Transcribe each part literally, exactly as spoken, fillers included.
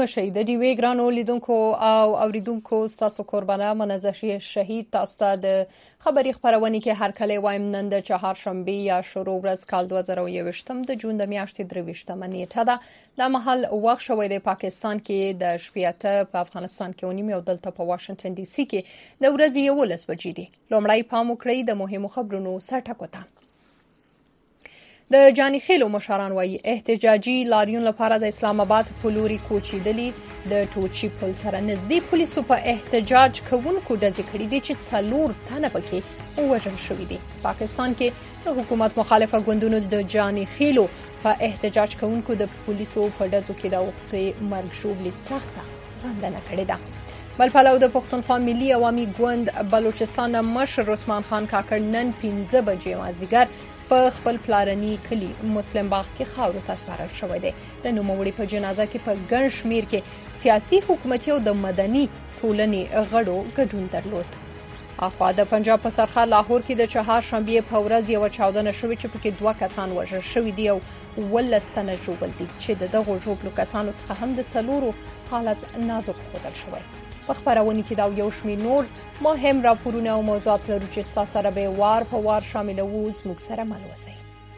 مشئ د ډیوې ګرانو لیدونکو او اوریدونکو ستاسو قربانه منزه شهید تاسو ته د خبري خبرونه کې هر کله وایم نن د چهارشنبه یا شروع ورځ کال دوه زره او یوویشتم د جون د میاشتې درویشتمه نیټه ده د محل وخت شوی د پاکستان کې د شپږ په افغانستان کې ونیم او دلته په واشنگټن ډي سي کې د ورځې یولس بجې دي. لومړی پام وکړئ د مهمو خبرونو سرټکو ته. د جاني خیلو مشران وایي احتجاجي لاریون لپاره د اسلام آباد په لوري کوچیدلی د ټوچي پل سره نږدې پولیسو په احتجاج کوونکو ډزې کړې دي چې څلور تنه پکې وژل شوي دي. پاکستان کې د حکومت مخالفه ګوندونو د جاني خیلو په احتجاج کوونکو د پولیسو په ډزو کې د وخت مرګ ژوبلې سخته غندنه کړې ده. بل پلو د پښتونخوا ملي عوامي ګوند بلوچستان مشر عثمان خان کاکړ نن پنځه بجې مازیګر په خپل پلارني کلی مسلم باغ کې خاورو ته سپارل شوی دی. د نوموړي په جنازه کې په ګڼ شمیر کې سیاسي حکومتي او د مدني ټولنې غړو ګډون درلود. اخوا د پنجاب په سرخه لاهور کې د چهارشنبه په ورځ یو چاودنه شوې چې پکې دوه کسان وژل شوي دي او ولس تنه ژوبل دي چې دغه ژوبلو کسانو څخه هم د څلورو حالت نازک ښودل شوی. په خبرونه کې دا یو شمېر نور مهم راپورونه او موضوعات لرو چې تاسو سره به وار په وار شاملوو. زموږ سره مل اوسئ.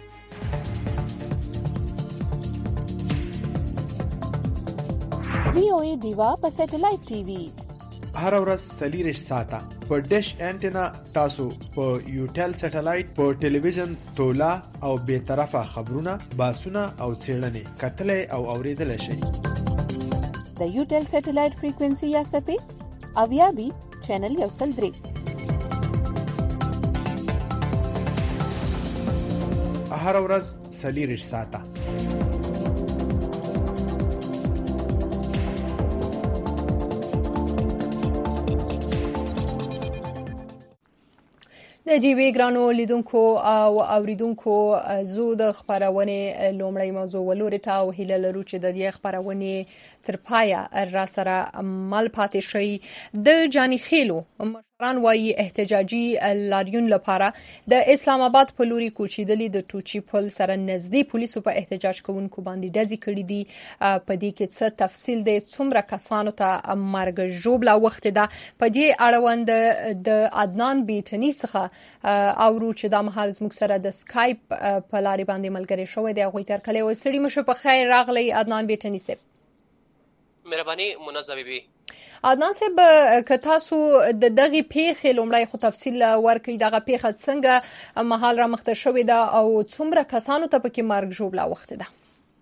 وی او ای ډیوا په سټلایټ ټي وي هر ورځ سلیریش ساته په ډیش انټینا تاسو په یوټل سټلایټ په ټلویزیون تولا او به طرفه خبرونه باسونه او چیرنې کتلې او اوریدل شي. د یوټل سټلایټ فریکوئنسي یا سپې اویا بي چینل یو سل درې هر ورځ سلیریش ساته. د ډیوې ګرانو لیدونکو او اوریدونکو زو د خبرونه لومړی موضوع ولوري ته او هیله لرو چې د دې خبرونه تر پایا را سره مل پاتې شي. د جاني خیلو مشران وایي احتجاجي لاریون لپاره د اسلام آباد په لوري کوچیدلی د ټوچي پل سره نږدې پولیسو په احتجاج کوونکو باندې ډزې کړې دي. په دې کې څه تفصیل دی څومره کسانو ته مرګ ژوبله وخت ده په دې اړوند د عدنان بیټنی څخه او چې دا مهال زموږ سره د سکایپ په لارې باندې ملګری شوی دی. هغه تر کله وسړي مشه په خیر راغلی عدنان بیټنی صاحب. مهرباني منظمه بي عدنان صاحب که تاسو د دغه پیښې لومړی خو تفصیل ورکړئ دغه پیښه څنګه مهال را مخته شوې ده او څومره کسانو ته پکې مرګ ژوبله وخت ده.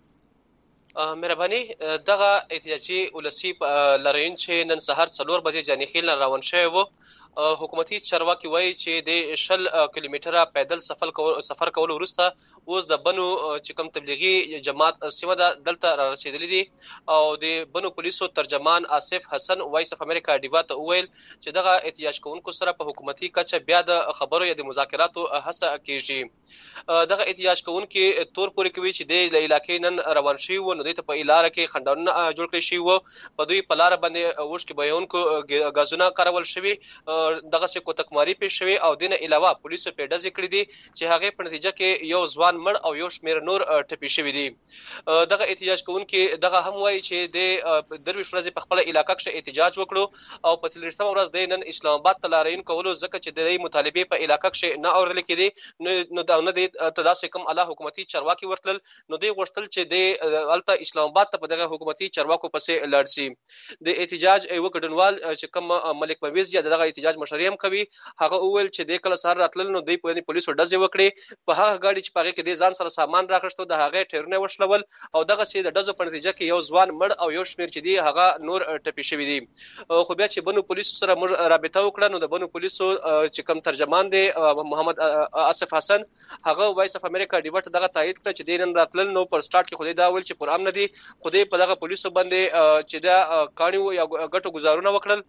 مهرباني دغه احتجاجي ولسی لاریون چې نن سهار څلور بجې جاني خیل روان شوی و. حکومتي چارواکي وایي چې د شل کیلومتره پیدل سفر کول سفر کول وروسته اوس د بنو چې کوم تبلیغي جماعت سیمه ده دلته را رسیدلې دي او د بنو پولیسو ترجمان آصف حسن وایس اف امریکا ډیوا ته ویل چې دغه احتجاج کوونکو سره په حکومتي کچه بیا د خبرو یا د مذاکراتو هڅه کیږي. دغه احتجاج کوونکي تور پورې کوي چې د علاقې نن روان شي و نو د په لار کې خندانونه جوړ کړی شي و په دوی په لار باندې وښکي بیانونکو غازونه کارول شوی دغه څه کوتکماری پیښ شوی او دنه علاوه پولیسو په ډزې کړې دي چې هغه په نتیجه کې یو ځوان مړ او یو شمیر نور ټپي شوی دي. دغه احتجاج کوونکي دغه هم وایي چې د درویش ورځې په خپل علاقې کې احتجاج وکړو او په څلورشتمه ورځ د نن اسلام آباد ته لاریون کولو ځکه چې د مطالبه په علاقې کې نه اوریدل کېدي نو دا نه د تداسې کوم اعلی حکومتي چارواکي ورتل نو دوی غوښتل چې د الته اسلام آباد ته په دغه حکومتي چارواکو پسې لاړ شي. د احتجاج یو ګډونوال چې کوم ملک مویز یا دغه احتجاج مشریم کوي هغه اول چې د کله سهار راتلل نو دوی په پولیسو ډزې وکړي په هغه غاډي چې پاره کې د ځان سره سامان راغښتو د هغه ټیرونه وشلول او دغه سي د ډزو په نتیجه کې یو ځوان مړ او یو شمیر چې دی هغه نور ټپي شوی دی. خو بیا چې بنو پولیسو سره موږ رابطه وکړه نو د بنو پولیسو چې کوم ترجمان دی محمد آصف حسن هغه وایس اف امریکا ډیوټ دغه تایید کړ چې د نن راتلل نو پر سٹارټ کې خو دا ول چې پر امن دي خو دې په دغه پولیسو باندې چې دا کاڼي یا ګټو گزارونه وکړل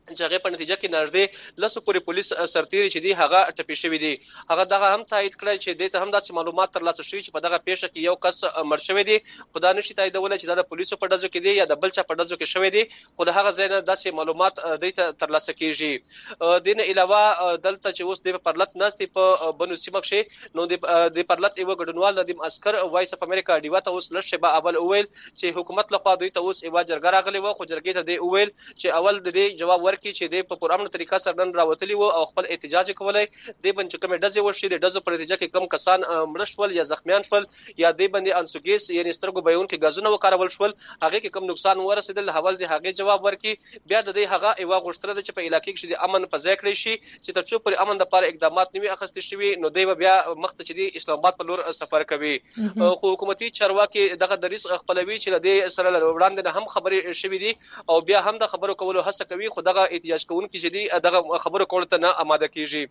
چې هغه په نتیجه کې نږدې لسو پورې پولیس سرتیري چې دی هغه ټپي شوی دی. هغه دغه هم تایید کړی چې د ته هم داسې معلومات ترلاسه شوي چې په دغه پیښه کې یو کس مړ شوی دی، خو دا نشي تاییدولی چې دا د پولیسو په ډزو کې دی یا د بل چا په ډزو کې شوی دی، خو د هغه ځای نه داسې معلومات دی ته ترلاسه کیږي. د نه علاوه دلته چې اوس د پرلط ناستې په بنو سیمه کې نو د پرلط یو ګډونوال ندیم اسکر وایس اف امریکا ډیوا ته اوس لږ شیبه اول وویل چې حکومت لخوا دوی ته اوس یوه جرګه راغلې وه، خو جرګې ته دی وویل چې اول د دې جواب ورکړي چې د په پرامن طریقه سره نن راوتلی وو او خپل احتجاج کولای دی بن چې کومه ډزې وشي د ډزو په نتیجه کې کم کسان مړ شول یا زخمیان شول یا د باندې انسوګیس یعنی سترګو بیون کې غازونه وکارول شول، هغه کې کم نقصان ورسېدل. حوال دی هغه جواب ورکړي. بیا د دې هغه ایوا غوښتنه چې په علاقې کې د امن په ځای کړی شي چې تر څو پر امن د لپاره اقدامات نیوي اخیستل شوي، نو دی بیا مخته چې د اسلام آباد په لور سفر کوي. خو حکومتي چارواکي دغه دریس خپلوي چې د سره وړاندې نه هم خبرې شوې دي او بیا هم د خبرو کولو هڅه کوي، خو دغه احتجاج کوونکي چې دي دغه خبرو کولو ته نه آماده کیږي.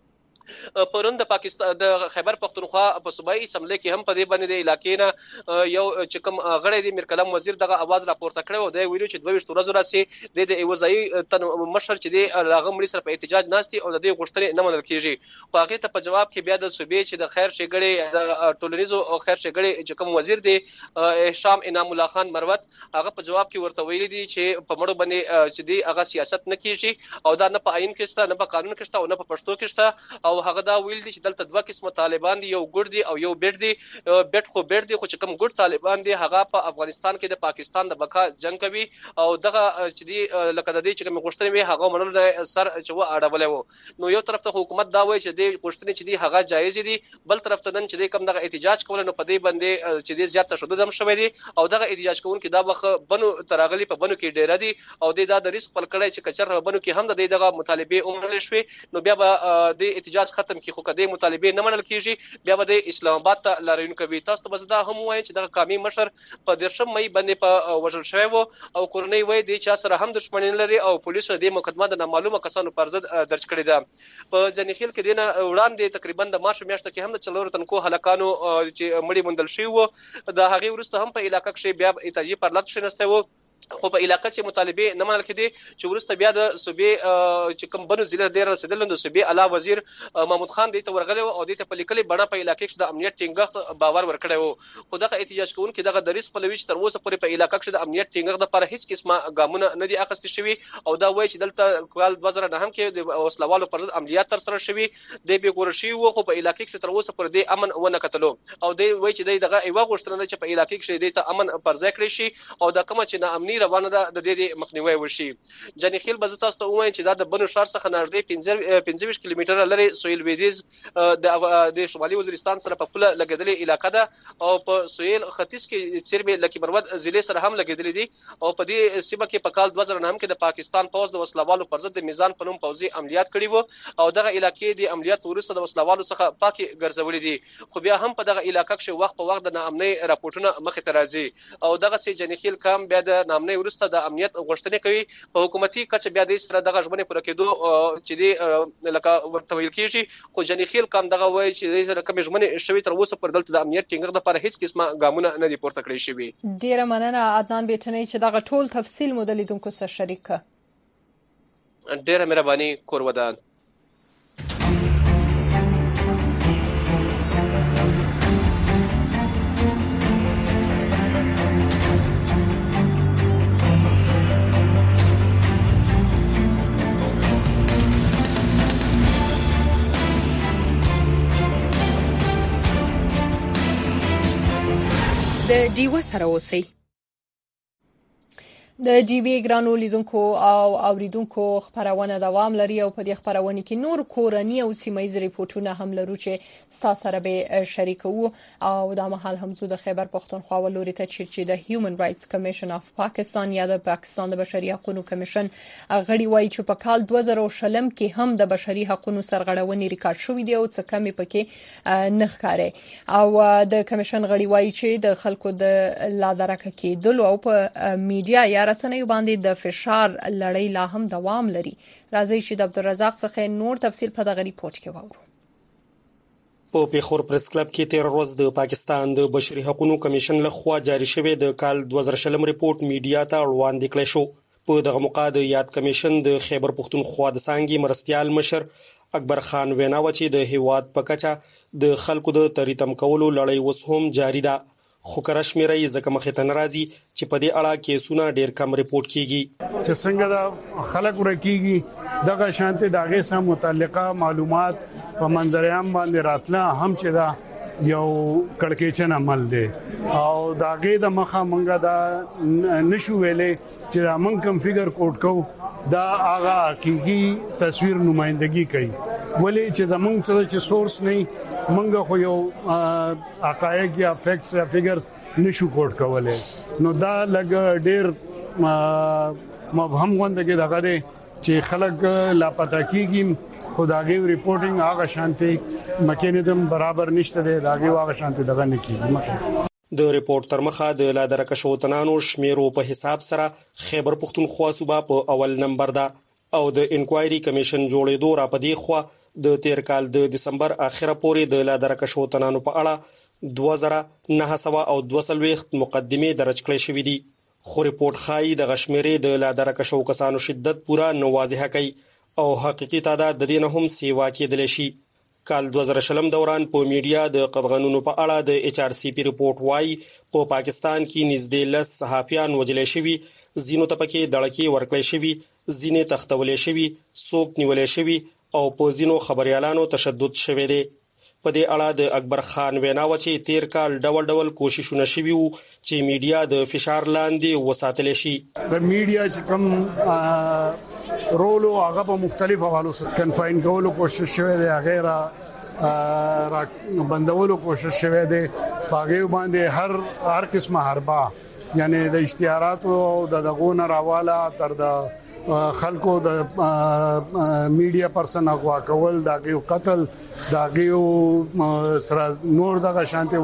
پرون د پاکستان د خیبر پختونخوا په صوبایي اسمبلی کې هم په دې باندې د علاقې نه یو چې کوم غړی دی میر کلام وزیر دغه आवाज راپورته کړی او د ویلو چې دوه ویشت ورځې راسي د وزایي تن مشر چې دی راغه مړي سره په احتجاج ناشتي او د دې غوښتنې نه منل کیږي. خو هغه ته په جواب کې بیا د صوبې چې د خیر شګړې د ټولنیزو او خیر شګړې چې کوم وزیر دی هشام انعام الله خان مروت هغه په جواب کې ورته ویلي دي چې په مړو باندې چې دی هغه سیاست نه کیږي او دا نه په آئین کې شته نه په قانون کې شته او نه په پښتو کې شته. او هغه دا ویل دي چې دلته دوه قسمه طالبان دي، یو ګډ دي او یو بیډ دي. بیډ خو بیډ دي، خو چې کوم ګډ طالبان دي هغه په افغانستان کې د پاکستان د بقا جنگ کوي او دغه چې دی لکه د دې چې کوم غوښتنې وي هغه منل سر چې و اړولې وو. نو یو طرف ته حکومت دا وایي چې د غوښتنې چې دی هغه جایز دي، بل طرف ته نن چې دی کوم دغه احتجاج کول نو په دې باندې چې دی زیات تشدد هم شوی دی او دغه احتجاج کوونکي دا وخت بنو تراغلي په بنو کې ډیر دي او د دا د ریسک پل کړی چې کچر بنو کې هم د دغه مطالبه عمر شوي، نو بیا به د احتجاج ختم کی خو کده مطالبه نه منل کیږي بیا به د اسلام آباد ته لاریون کوي. تاسو ته دا هم وایي چې دغه قومي مشر په دیرشم مې باندې په وژل شوی وو او کورنۍ وایي د چا سره هم دښمنی لري او پولیسو د مقدمه د نامعلومه کسانو پر ضد درج کړې ده. په جنیخیل کې دینه وړاندې تقریبا د مارچ میاشت کې هم د چلور تنکو هلاکانو چې مړي مندل شوی وو د هغه ورسته هم په علاقې کې بیا احتجاجي پرلط شنسته وو، خو په علاقې چې مطالبه نه منل کېدي چې ورسته بیا د صوبې چې کوم بنو ضلع ډیر رسیدل نو صوبې اعلی وزیر محمود خان دې ته ورغلی او دې ته په لیکلي بڼه په علاقې کې د امنیت ټینګښت باور ورکړی وو. خو دغه احتجاج کوونکي دغه دریس خپلوي چې تر اوسه پورې په علاقې کې د امنیت ټینګښت لپاره هیڅ قسمه ګامونه نه دي اخیستل شوي او دا وایي چې دلته کال دوه زره نه هم کې د وسلوالو پر ضد عملیات تر سره شوي د بیګور شي وو، خو په علاقې کې تر اوسه پورې د امن ونه کتلو او د وایي چې دغه ایوا غوښتنه چې په علاقې کې د امن پر ځای کړی شي او د کوم چې نه امني روانه ده د دې مخنیوي وشي. جنیخیل به تاسو ته وایم چې دا د بنو شهر څخه نږدې پنځه ویشت کیلومتره لري سویل ویدیز د شمالي وزیرستان سره په پوله لګیدلې علاقې ده او په سویل ختیځ کې چیرمه لکی مروت ضلع سره هم لګیدلې دي او په دې سیمه کې په کال دوه زره نه هم کې د پاکستان پوز د وسلوالو پر ضد د میزان په نوم پوزي عملیات کړي وو او دغه علاقې د عملیات ورسره د وسلوالو څخه پاکي ګرځولې دي، خو بیا هم په دغه علاقې کې وخت په وخت د ناامنۍ راپورټونه مخې ته راځي او دغه سي جنیخیل کم بیا د ناامنۍ ورسره د امنیت غوښتنې کوي په حکومتي کچه بیا د سره دغه ژمنې پوره کېدو چې دی لکه ورته ویل کېږي، خو جنیخیل کم دغه وایي چې د سره کومې ژمنې شوي تر اوسه پر دلته د امنیت ټینګښت لپاره هیڅ قسمه ګامونه نه دي پورته کړی شوي. ډیره مننه عدنان بیټنۍ چې دغه ټول تفصیل مو د لیدونکو سره شریک کړ. ډیره مهرباني کور ودان. د ډیوه سره اوسئ. د جیبی ګرانو لیدونکو او اوریدونکو خبرونه دوام لري او په دې خبرونه کې نور کورنی او سیمایي ریپورتونه هم لرو چې تاسو سره به شریکو او د مهال همزو د خیبر پختونخوا ولوري ته چې د هیومن رائټس کمیشن اف پاکستان یا د پاکستان د بشري حقوقو کمیشن غړي وایي چې په کال دوه زره شلم کې هم د بشري حقوقو سرغړونې ریکارډ شوې دي او څه کمی پکې نه ښکاري او د کمیشن غړي وایي چې د خلکو د لادرکه کېدل او په میډیا یا رسنیو باندې د فشار لړۍ لا هم دوام لري. راځي چې د عبدالرزاق څخه نور تفصیل په دغه ریپورت کې واورو. په پیښور پریس کلب کې تیر ورځ د پاکستان د بشري حقوقو کمیشن لخوا جاری شوی د کال دوه زره شلم ریپورت میډیا ته وړاندې کړی شو. په دغه موقع د یاد کمیشن د خیبر پښتونخوا د څانګې مرستیال مشر اکبر خان وینا و چې د هیواد په کچه د خلکو د تریتم کولو لړۍ اوس هم جاری ده، خو کرشمیري ځکه مخې ته ناراضي چې په دې اړه کیسونه ډیر کم ریپورت کیږي چې څنګه دا خلک ورکیږي دغه شانته دغه سم متعلقه معلومات په منظریام باندې راتله هم چې دا یو کڑکېچن عمل دی او داګه د مخه مونږه دا نشو ویلې چې دا مونږ کم فګر کوټ کو دا هغه حقيقي تصویر نمائندګي کوي ولې چې زمونږ څه چې سورس نه مونږ خو یو حقایق یا فیکټس یا فګرز نشو کوټ کولای نو دا لګ ډیر مبهم غونډه کې دغه دی چې خلک لاپتا کیږي خدایي ریپورټینګ هغه شانتي میکانیزم برابر نشته دی داګه هغه شانتي دغه نه کیږي مخه د ریپورت تر مخه د لادرکه شوتنانو شمیرو په حساب سره خیبر پښتونخوا صوبه په اول نمبر ده او د انکوایري کمیشن جوړېدو را پدې خو د تیر کال د دسمبر اخره پورې د لادرکه شوتنانو په اړه دوه زره نه سوه او دوه سلويخت مقدمه درج کړې شوې دي، خو ریپورت خایي د غشمیرې د لادرکه شو کسانو شدت پورا نه واضحه کوي او حقيقي تعداد د دې نه هم سیوا کېدل شي. کال دوه زره شلم دوران په میډیا د قبغانونو په اړه د ایچ آر سی پی ریپورت وایي په پاکستان کې نږدې لس صحافیان وژل شوي، زینو ته پکې دړکې ورکړې شوي، زینې تختولې شوي، څوک نیولې شوي او په زینو خبريالانو تشدد شوی دی. په دې اړه د اکبر خان وینا و چې تیر کال ډول ډول کوششونه شوي وو چې میډیا د فشار لاندې وساتل شي. د میډیا چې کوم رول او هغه په مختلفو حوالو سره کنفاین کولو کوشش شوی دی، غیره را بندولو کوشش شوی دی، هغه باندې هر هر قسمه حربا یعنی د اشتهارات او د دغونه راواله تر د خلکو د میډیا پرسن اغوا کول داګیو قتل داګیو سره نور دغه شانتي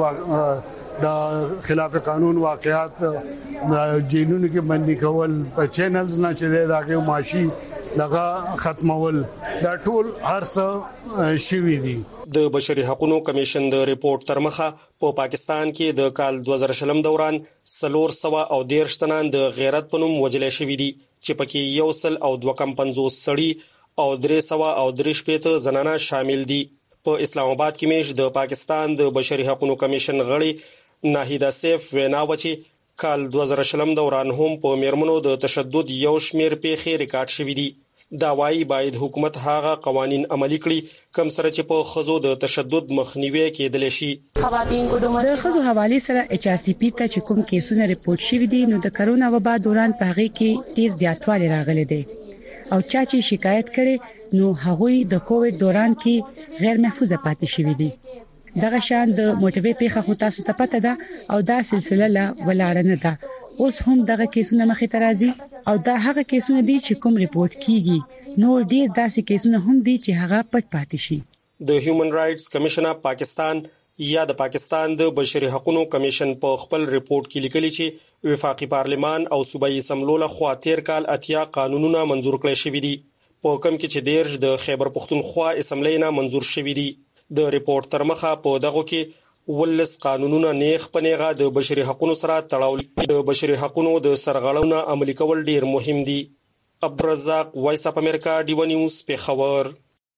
د خلاف قانون واقعات د جیلونو کې بندي کول په چینلز نه چې داګیو ماشي دغه ختمول دا ټول هرڅه شوي دي. د بشري حقوقو کمیشن د ریپورت تر مخه په پاکستان کې د کال دوه زره شلم دوران سلور سوا او دیرش تنان د غیرت پنوم وجلې شوې دي چې پکې یو سل او دوه کم پنځوس سړي او درې سوا او درې شپېته زنانه شامل دي. په اسلام آباد کې مېش د پاکستان د بشري حقوقو کمیشن غړي ناهیدا سیف وینا وچی کال دوه زره شلم دوران هم په میرمنو د تشدد یو شمیر پیښې ریکارډ شوې دي. دا وايي باید حکومت هغه قوانين عملي کړي کوم سره چې په خزو د تشدد مخنیوي کېدل شي. د خزو حواله سره ایچ آر سی پی ته چې کوم کیسونه ریپورت شوي دي نو د کرونا وبا دوران په هغه کې تیز زیاتوالی راغلی دی او چا چې شکایت کړي نو هغوی د کووډ دوران کې غیر محفوظ پاتې شوي دي. دغه شان د موټوي پیخه خو تاسو ته پته ده او دا سلسله لا ولاړ نه ده. اوس هم دغه کیسونه مخې ته راځي او دا هغه کیسونه دي چې کوم ریپورت کیږي نو ډیر داسې کیسونه هم دي چې هغه پټ پاتې شي. د هیومن رائټس کمیشن اف پاکستان یا د پاکستان د بشري حقوقو کمیشن په خپل ریپورت کې لیکلي چې وفاقي پارلمان او صوبایي اسمبلی له خوا تیر کال اتیا قانونونه منزور کړل شوي دي، په کوم کې چې دیرش د خیبر پښتونخوا اسمبلی نه منزور شوي دي. د ریپورت تر مخه په دغه کې ولس قانونونه نیغ پنیغه د بشري حقوقو سره تړاو د بشري حقوقو د سرغړونو عملي کول ډیر مهم دي. عبدالرزاق وایس اپ امریکا ډیو نیوز پیښور.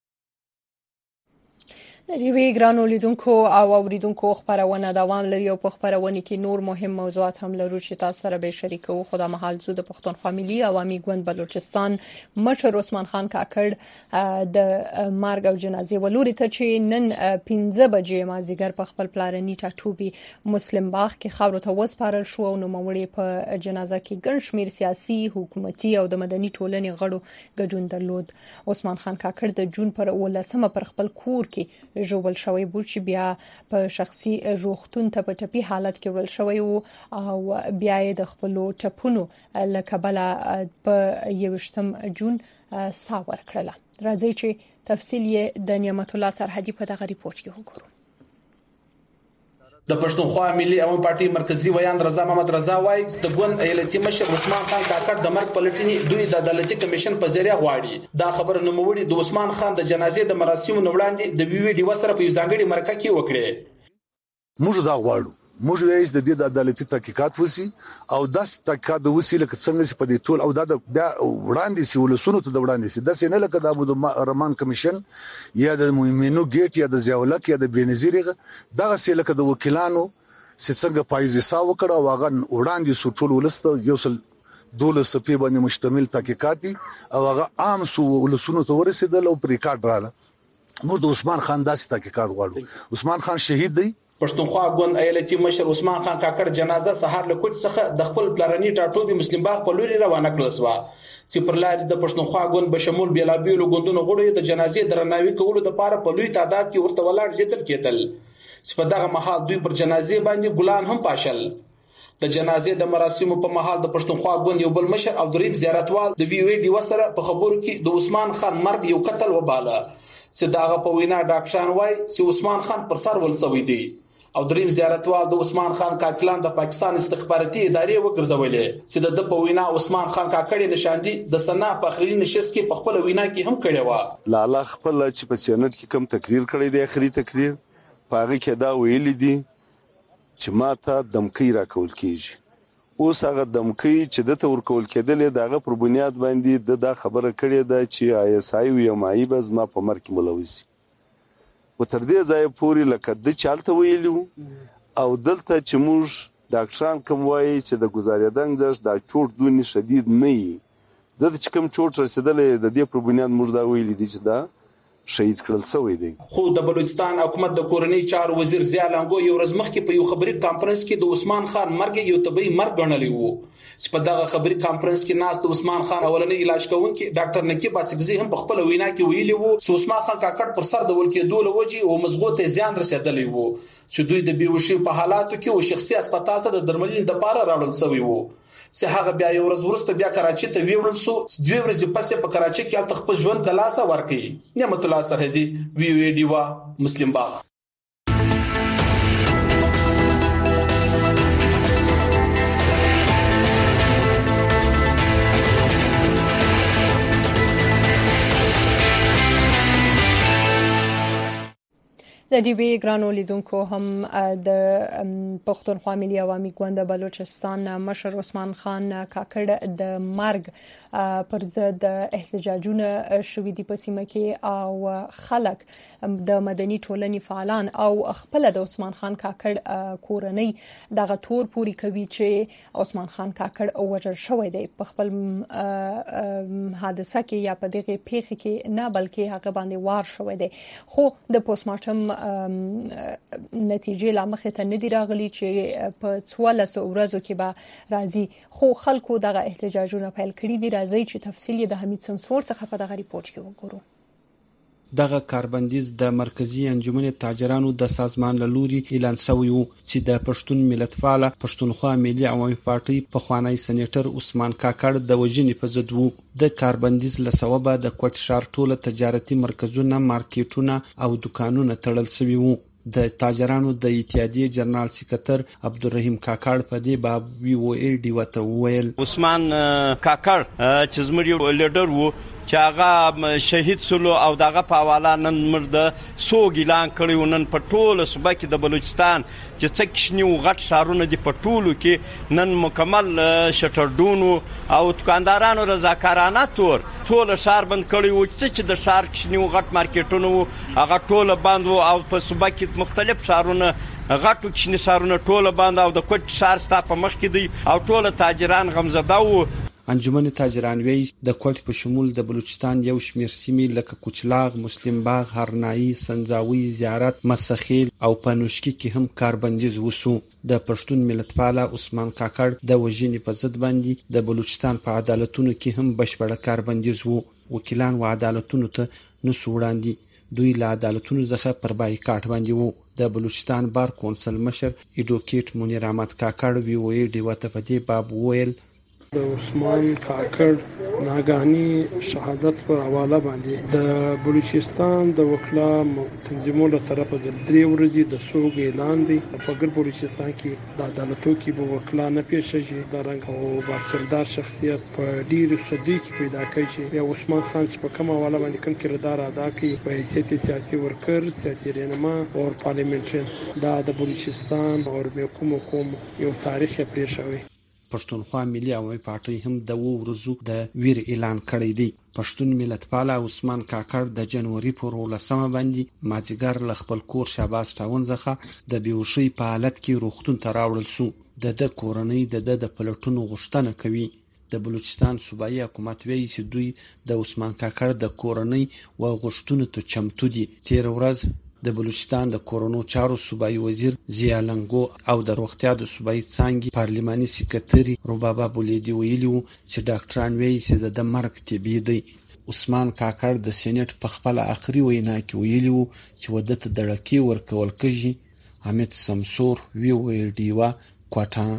د دې ګرانو لیدونکو او اوریدونکو خبرونه دوام لري او په خبرونه کې نور مهم موضوعات هم لرو چې تاسو سره به شریکو. خدا محال زو د پښتونخوا ملي عوامي ګوند بلوچستان مشر عثمان خان کاکړ د مرګ او جنازې ولوري ته چې نن پنځه بجې مازیګر په خپل پلارني ټاټوبي مسلم باغ کې خبرو ته وسپارل شو او نو مړی په جنازه کې ګڼ شمیر سیاسي حکومتي او د مدني ټولنې غړو ګډون درلود. عثمان خان کاکړ د جون پر ولسمه پر خپل کور کې جوړول شوی بو چې بیا په شخصي روغتون ته په ټپي حالت کې ول شوی او بیا د خپل ټپونو لکبله په یوشتم جون ساور کړل. راځي چې تفصیل یې د نعمت الله سرحدي په دغه ریپورت کې وګورو. د پښتونخوا ملي عوامي پارټي مرکزی ویان رضا محمد رضا وایي د ګوند ایالتي مشر عثمان خان کاکړ د مرګ پلټنې دوی د عدالتي کمیشن په ذریعہ غواړي. دا خبر نوموړي د عثمان خان د جنازې د مراسمو وړاندې د وی وی ډي سره په ځانګړي مرکه کې وکړه. موږ دا غواړو موږ وایي د دې د عدالتي تحقیقات وسی او داس تحقیقات د وسیله څنګه چې په دې ټول او دا بیا وړاندې سي ولسونو ته د وړاندې سي د سینه لکه د ابو رحمان کمیشن یا د مومنو گیټ یا د ضیاءالحق یا د بنظیره دغه سي لکه د وکیلانو څنګه پایزه سا وکړه او هغه وړاندې سو ټول ولسته یو سل دوله سپی باندې مشتمل تحقیقاتي او هغه عام سو ولسونو ته ورسېدل او پر ریکارډ رااله موږ د عثمان خان داسې تحقیقات غواړو عثمان خان شهید دی پښتونخوا ګوند ایالتي مشر عثمان خان کاکړ جنازه سهار له کوټ څخه د خپل پلارني ټاټوبي مسلم باغ په لوري روانه کړل شو چې پر لارې د پښتونخوا ګوند بشمول بیلابیلو ګوندونو غړو د جنازې درناوي کولو لپاره په لوی تعداد کې ورته ولاړ لیدل کېدل چې په دغه مهال دوی پر جنازې باندې ګلان هم پاشل د جنازې د مراسمو په مهال د پښتونخوا ګوند یو بل مشر عبدالرحیم زیارتوال د وی او ډي وسره په خبرو کې د عثمان خان مرګ یو قتل وباله چې دغه په وینا ډاکټران وایي چې عثمان خان پر سر ولسوي دی او دریم زیارتوال د عثمان خان قاتلان د پاکستان استخباراتي ادارې وګرځولې چې د په وینا عثمان خان کاکړ نشاندي د سنا په اخري نشست کې په خپل وینا کې هم کړی و لاله خپل چې په سینټ کې کم تقریر کړی دی اخري تقریر پاره کې دا ویل دي چې ماته دمکی را کول کیږي اوس هغه دمکی چې د تور کول کېدل دغه پر بنیاد باندې د دا خبره کړې ده چې آی اس آی یو مایب از ما په مر کې ملوث و تر دې ځای پورې لکه د چالت ویلو او دلته چې موږ ډاکټران کوم وایي چې د گزارېدنګ د دا چوټ دونی شدید نه وي د چې کوم چوټ رسیدلې د دې پر بنیاد موږ دا ویل دي چې دا شهید کړل شوی دی خو د بلوچستان حکومت د کورنۍ چارو وزیر ضیاء لنګو یو ورځ مخکې په یو خبري کانفرنس کې د عثمان خان مرګ یو طبي مرګ ګڼلی وو چې په دغه خبري کانفرنس کې ناس د عثمان خان اولنی علاج کوونکی ډاکټر نقیب اڅکزي هم په خپل وینا کې ویلي وو چې عثمان خان کاکړ پر سر د ولکې دوله وجي او مزغو ته زیان رسیدلی وو چې دوی د بیوشي په حالاتو کې او شخصي هسپتال ته د درملنې لپاره راوړل شوی وو چې هغه بیا یو ورځ ورسته بیا کراچي ته ویوړل سو دوی ورځې پسې په کراچي کې الته خپل ژوند د لاسه ورکړي نعمت الله سرحدي وی او ډي وا مسلم باغ د ډي بي ګرانو لیدونکو هم د پښتونخوا ملي عوامي ګوند بلوچستان مشر عثمان خان کاکړ د مرګ پر ضد احتجاجونه شوې دي په سیمه کې او خلک د مدني ټولنې فعالان او خپل د عثمان خان کاکړ کورنۍ دغه تور پوری کوي چې عثمان خان کاکړ وژل شوی دی په خپل حادثه کې یا په دغه پیښه کې نه بلکې هغه باندې وار شوی دی خو د پوسټ مارټم نتیجې لا مخې ته نه دی راغلي چې په څوارلس ورځو کې به راځي خو خلکو دغه احتجاجونه پیل کړي دي راځي چې تفصیل د حمید سمسور څخه په دغه ریپورت کې وګورو دغه کاربندیز د مرکزی انجمن تاجرانو د سازمان له لوري اعلان شوی وو چې د پښتون ملتپاله پښتونخوا ملي عوامي پارټي په خوانی سېنیټر عثمان کاکړ د وژنې په ضد وو د کاربندیز له سببه د کوټ ښار ټوله تجارتي مرکزونه مارکیټونه او دکانونه تړل شوي وو د تاجرانو د اتحادیې جنرال سکرټر عبدالرحیم کاکړ په دې باب وی او ای ډي وته ویل عثمان کاکړ چې زموږ لیډر وو چې هغه شهید سلو او دغه په حواله نن مرد سوګ اعلان کړی نن په ټوله صوبه کې د بلوچستان چې څه کښنی او غټ شهرونه دي په ټولو کې نن مکمل شټرډونو او دکاندارانو رضاکارانه تور ټول شهر بند کړی و چې د شهر کښنی او غټ مارکیټونو هغه ټول بند او په صوبه کې مختلف شهرونه غټو کښنی شهرونه ټول بند او د کوټ شهر ستا په مخ کې دی او ټول تاجران غمزده وو انجمن تاجران وی د کوټ په شمول د بلوچستان یو شمیر سیمې لکه کوچلاغ، مسلم باغ، هرنايي، سنځاوي، زیارت، مسخیل او پنوشکی کې هم کاربندیز وسو د پښتون ملتپاله عثمان کاکړ د وژنې په ضد باندې د بلوچستان په عدالتونو کې هم بشپړه کاربندیز وو وکیلان و عدالتونو ته نسو وړاندې دوی له عدالتونو څخه پر بایکاټ باندې وو د بلوچستان بار کونسل مشر ایډوکیټ منیر احمد کاکړ وی او ای ډي وته په دې باب ویل د عثمان کاکړ ناګهاني شهادت پر حواله باندې د بلوچستان د وکلا تنظیمونو له طرفه درې ورځې د سوګ اعلان دی په ګر بلوچستان کې د عدالتو کې به وکلا نه پیښ شي د رنګ او باچردار شخصیت په ډیر صدې کې پیدا کړي یا عثمان خان چې په کومه حواله باندې کوم کردار ادا کوي په حیثیت سیاسي ورکر سیاسي رهنما او پارلیمنټرین دا د بلوچستان او کوم کوم یو تاریخ پېښوي. پښتونخوا ملي عوامي پارټي هم د وو ورځو د ویر اعلان کړی دی. پښتون ملتپال عثمان کاکړ د جنوري پر ولسمه باندې مازیګر ل خپل کور شاباس ټاون څخه د بیوشي په حالت کې روغتون ته راوړل شو. د د کورنۍ د د پلټونو غوښتنه کوي. د بلوچستان صوبایي حکومت وایي چې دوی د عثمان کاکړ د کورنۍ و غوښتنو ته چمتو دي. تیر ورځ د بلوچستان د کورونو چارو صوبایي وزیر ضیا لنګو او د روغتیا د صوبایي څانګې پارلماني سکرټري روبابا بولیدي ویلي وو چې ډاکټران وایي چې د مرګ طبيعي دی. عثمان کاکړ د سېنات په خپل اخري وینا کې ویلي وو چې ودته د لړکی ورکول کېږي. حمید سمسور وی وی ډیوا کوټا.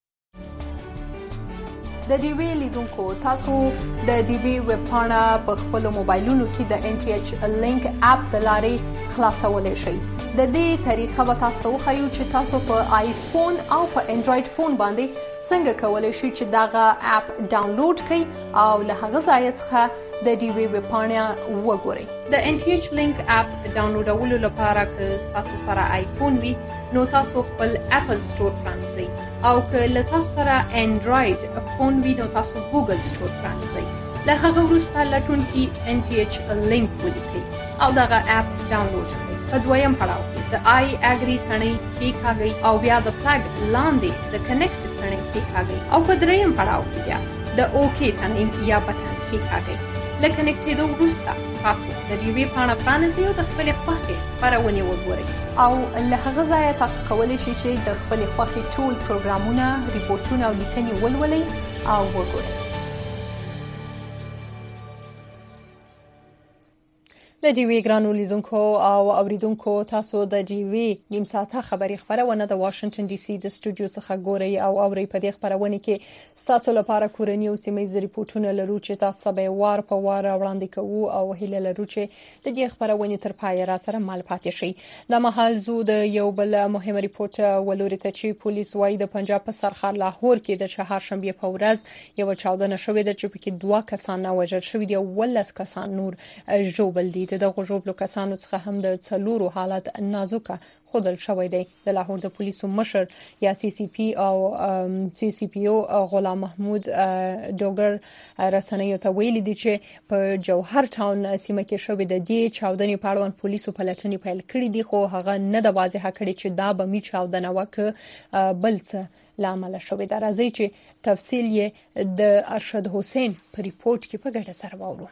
د ډي وی لیدونکو تاسو د ډي وی ویب پاڼه په خپل موبایلونو کې د ان ټي ایچ لینک اپ د لارې خلاصولای شئ. د دې طریقه به تاسو وښیو چې تاسو په آیفون او په انډراید فون باندې څنګه کولای شئ چې داغه اپ ډاونلوډ کړئ او له هغه ځای څخه د ډي وی ویب پاڼه وګورئ. د ان ټي ایچ لینک اپ ډاونلوډولو لپاره که تاسو سره آیفون وي نو تاسو خپل اپل سٹور پرانځئ او که له تاسو سره انډراید فون وي نو تاسو ګوګل سٹور پرانځئ. له هغه وروسته لټون کې ان ټي ایچ لینک ولیکئ او دغه اپ ډاونلوډ کړئ. په دویم پړاو کې د آی اګری ثنې کېکاږئ او بیا د فلګ لاندې د کنیکټ ثنې کېکاږئ او په دریم پړاو کې بیا د اوکی ثنې یا بټن کېکاږئ. له کنیکټېدو وروسته تاسو د ډي وی پاڼه پرانیزئ او د خپلې خوښې خپرونې وګورئ او له هغه ځایه تاسو کولی شئ چې د خپلې خوښې ټول پروګرامونه، ریپورټونه او لیکنې ولولئ او وګورئ. د ډي وی ګرانو لیدونکو او اوریدونکو تاسو د ډي وی نیم ساعته خبری خبرونه د واشنگټن ډي سي د سټوډیو څخه ګورئ او اورئ. په دې خبرونه کې تاسو لپاره کورنی او سیمه ریپورتونه لرو چې تاسو به وار په وار وړاندې کوو او هیله لرو چې د دې خبرونه تر پای را سره مال پاتې شي. د محل زو د یو بل مهم ریپورت ولوري ته چې پولیس وايي د پنجاب په سرخار لاهور کې د چهارشنبه په ورځ یو چاودنه شوې ده چې پکې دوه کسان وژل شوي دي او ولس کسان نور ژوبل دي. د غوژوبلو کسانو څخه هم د څلورو حالت نازکه خودل شوی دی. د لاهور د پولیسو مشر یا سی سی پی او سی سی پی او غلام محمود ډوګر رسنیو ته ویلي دي چې په جوهر ټاون سیمه کې شوې د دې چاودنې په اړه پولیسو پلټنې پیل کړې دي خو هغه نه د واضحه کړي چې دا به می چاودنه وکړه بل څه لامل شوې ده. راځي چې تفصیل یې د ارشد حسین په ریپورت کې په ګډه سره واورو.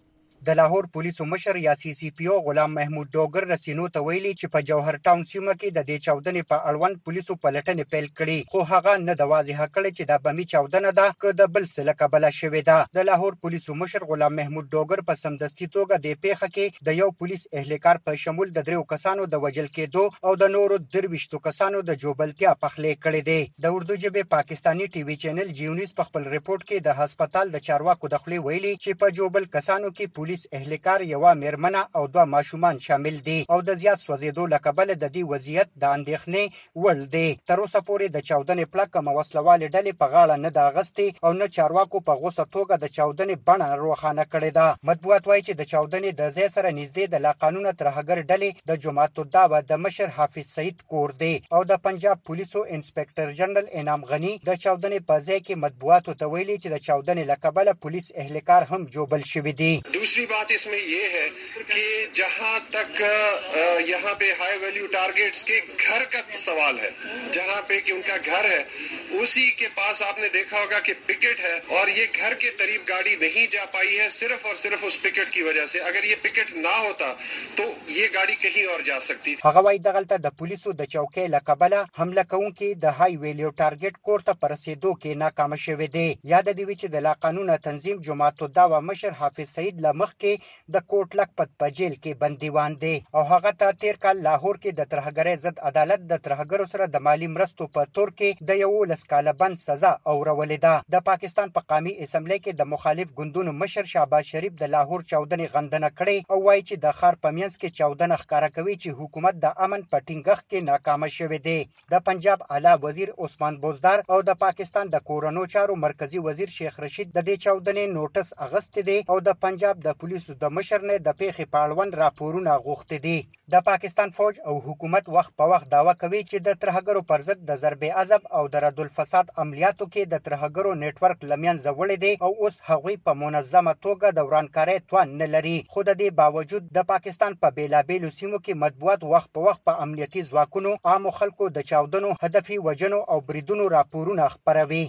د لاهور پولیسو مشر یا سی سی پی او غلام محمود ډوګر رسینو ته ویلي چې په جوهر ټاون سیمه کې د دې چاودنې په اړوند پولیسو پلټنې پیل کړي خو هغه نه د واضحه کړي چې دا بمي چاودنه ده که د بل څه له کبله شوې ده. د لاهور پولیسو مشر غلام محمود ډوګر په سمدستي توګه د پیښه کې د یو پولیس اهلکار په شمول د دریو کسانو د وژل کېدو او د نورو درويشتو کسانو د جوبلتیا پخلې کړې دي. د اردو ژبې پاکستانی ټي وي چینل جیونیس په خپل ریپورت کې د هسپتال د چارواکو د خپل ویلي چې په جوبل کسانو کې پولیس اهلکار یو میرمنه او دوه ماشومان شامل دي او د زیات سوځېدو لکبل د دې وضعیت د اندېښنې وړ دی. تر اوسه پورې د چاودنې پلک موسلوال ډلې په غاړه نه د اغستې او نه چارواکو په غوسه توګه د چاودنې بڼه روښانه کړې ده. مطبوعات وایي چې د چاودنې د ځای سره نږدې د لاقانونه ترهګر ډلې د جماعت الدعوه د مشر حافظ سعید کور دی او د پنجاب پولیسو انسپکټر جنرال انعام غنی د چاودنې په ځای کې مطبوعاتو ته ویلي چې د چاودنې لکبل پولیس اهلکار هم جوبل شوی دی. دوسری بات इसमें ये है कि जहां तक यहाँ पे हाई वैल्यू टारगेट्स के घर का सवाल है, जहाँ पे कि उनका घर है उसी के पास आपने देखा होगा कि पिकेट है और ये घर के करीब गाड़ी नहीं जा पाई है सिर्फ और सिर्फ उस पिकेट की वजह से. अगर ये पिकेट ना होता तो ये गाड़ी कहीं और जा सकती थी. هغه وايي دغلته د پولیسو د چوکۍ لکبله حمله کوونکي د هاي ویلو ټارګټ کور ته پرسېدو کې ناکام شوه دي. یاد دی چې د لا قانون تنظیم جماعت الدعوه مشر حافظ سعید لمخ مخکې د کوټ لکپت په جیل کې بندیوان دی او هغه ته تیر کال لاهور کې د ترهګرۍ ضد عدالت د ترهګرو سره د مالی مرستو په تور کې د یولس کاله بند سزا اورولې ده. د پاکستان په قومي اسمبلی کې د مخالف ګوندونو مشر شهباز شریف د لاهور چاودنې غندنه کړې او وایي چې د ښار په منځ کې چاودنه ښکاره کوي چې حکومت د امن په ټینګښت کې ناکامه شوی دی. د پنجاب اعلی وزیر عثمان بوزدار او د پاکستان د کورونو چارو مرکزی وزیر شیخ رشید د دې چاودنې نوټس اغستې دي او د پنجاب د پولیسو د مشر نه د پیښې په اړوند راپورونه غوښتي دي. د پاکستان فوج او حکومت وخت په وخت داوا کوي چې د ترهګرو پر ضد د ضرب عذاب او د رد الفساد عملیاتو کې د ترهګرو نیټ ورک لمنځه وړی دی او اوس هغوی په منظمه توګه د ورانکارۍ توان نه لري. خو د دې باوجود د پاکستان په بیلابیلو سیمو کې مطبوعات وخت په وخت په امنیتي ځواکونو عامو خلکو د چاودنو هدفي وجنو او بریدونو راپورونه خپروي.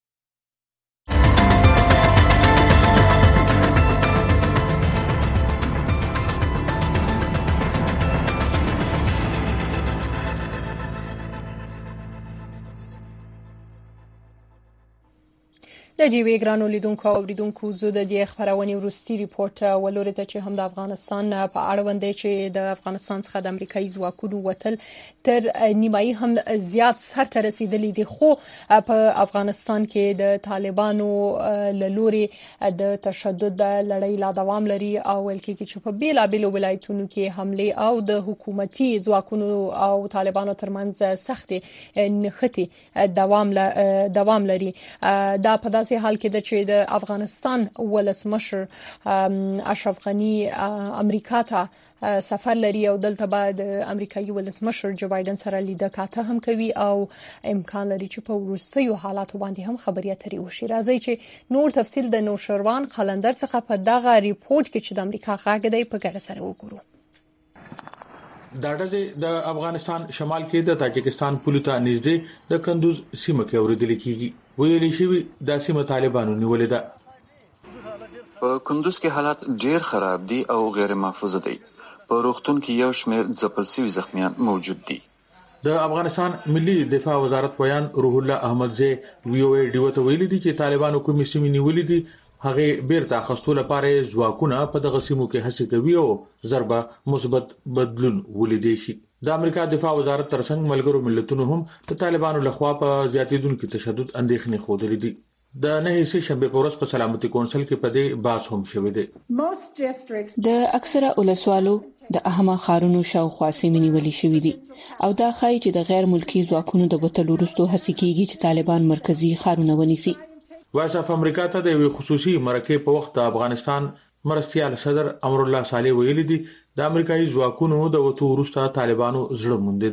د جیوې ګرانو لیدونکو او اوریدونکو زه د دې خبرونې وروستي ریپورت ولوري ته چې هم د افغانستان په اړوند دی چې د افغانستان څخه د امریکایي ځواکونو وتل تر نیمایي هم زیات سر ته رسیدلی دي خو په افغانستان کې د طالبانو له لوري د تشدد لړۍ لا دوام لري او ول کې چې په بیلابیلو ولایتونو کې حمله او د حکومتي ځواکونو او طالبانو ترمنځ سخت نښتې دوام دوام لري. دا په داسې حال کې د چې د افغانستان ولسمشر اشرف غنی امریکا ته سفر لري او دلته بعد امریکایي ولسمشر جو بایدن سره لیدل کاته هم کوي او امکان لري چې په وروستیو حالاتو باندې هم خبري اترې وشي. راځي چې نور تفصیل د نوشروان قلندر څخه په دغه ریپورت کې چې د امریکا غاګ دی په ګډه سره وګورو. دا ډزې د افغانستان شمال کې د تاجکستان پولیسو ته نږدې د کندوز سیمه کې اوریدل کیږي. ویلې شوی د سیمه طالبانو نیولې ده. په کندوز کې حالات ډیر خراب دي او غیر محفوظ دي. په روغتون کې یو شمېر ځپل شوي زخمیان موجود دي. د افغانستان ملي دفاع وزارت ویان روح الله احمدزی وی او ای ډیو ته ویلي دي چې طالبانو کومې سیمې نیولې دي هغه بیرته اخستو لپاره ځواکونه په دغه سیمو کې هڅه کوي او ضربه مثبت بدلون ولیدي شي. د امریکا دفاع وزارت ترڅنګ ملګرو ملتونو هم د طالبانو لخوا په زیاتیدونکو تشدد اندېښنې خوده دي. د نه سه شنبه په ورځ په سلامتي کونسل کې په دې باس هم شوې ده. د اکثره ولسوالو د اهمه خارونو شاوخوا سیمې نیولې شوې دي او دا ښایي چې د غیر ملکی ځواکونو د وټلو وروسته هڅه کیږي چې طالبان مرکزی خارونه ونیسي. وایس اف امریکا ته د یو خصوصي مرکه په وخت د افغانستان مرستيال صدر امر الله صالح ویلي دي د امریکایي ځواکونو د وټو وروسته طالبانو زړه مونږ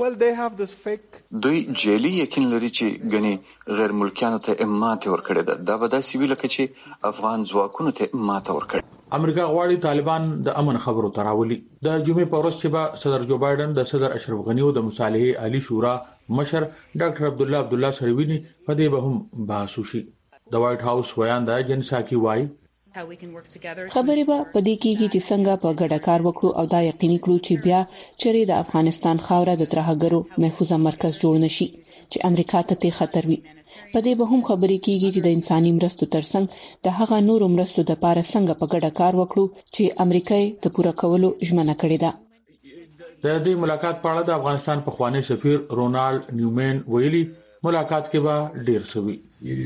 دي. دوی جیلی یقین لري چې غني غیر ملکیانو ته امات ورکړي ده. دا به د سیویل کې چې افغان ځواکونو ته امات ورکړي. امریکا غواړي طالبان د امن خبرو تراولي. د جمعې په ورځ چې به صدر جو بایدن د صدر اشرف غنی او د مصالحه عالی شورا مشر ډاکټر عبد الله عبد الله سروینی په دې به هم بحث وشي. د وایټ هاوس ویان د جنساکی وای خبرې به په دې کې چې څنګه په ګډه کار وکړو او دا یقیني کړو چې بیا چیرې د افغانستان خاوره د ترهګرو محفوظه مرکز جوړ نشي چې امریکا ته خطر وي. په دې به هم خبرې کیږي چې د انساني مرستو ترڅنګ د هغه نورو مرستو د لپاره څنګه په ګډه کار وکړو چې امریکا د پوره کولو ژمنه کړې ده. د دې ملاقات په اړه د افغانستان پخوانی سفیر رونالد نیومن ویلي ملاقات کې به ډیر سوي.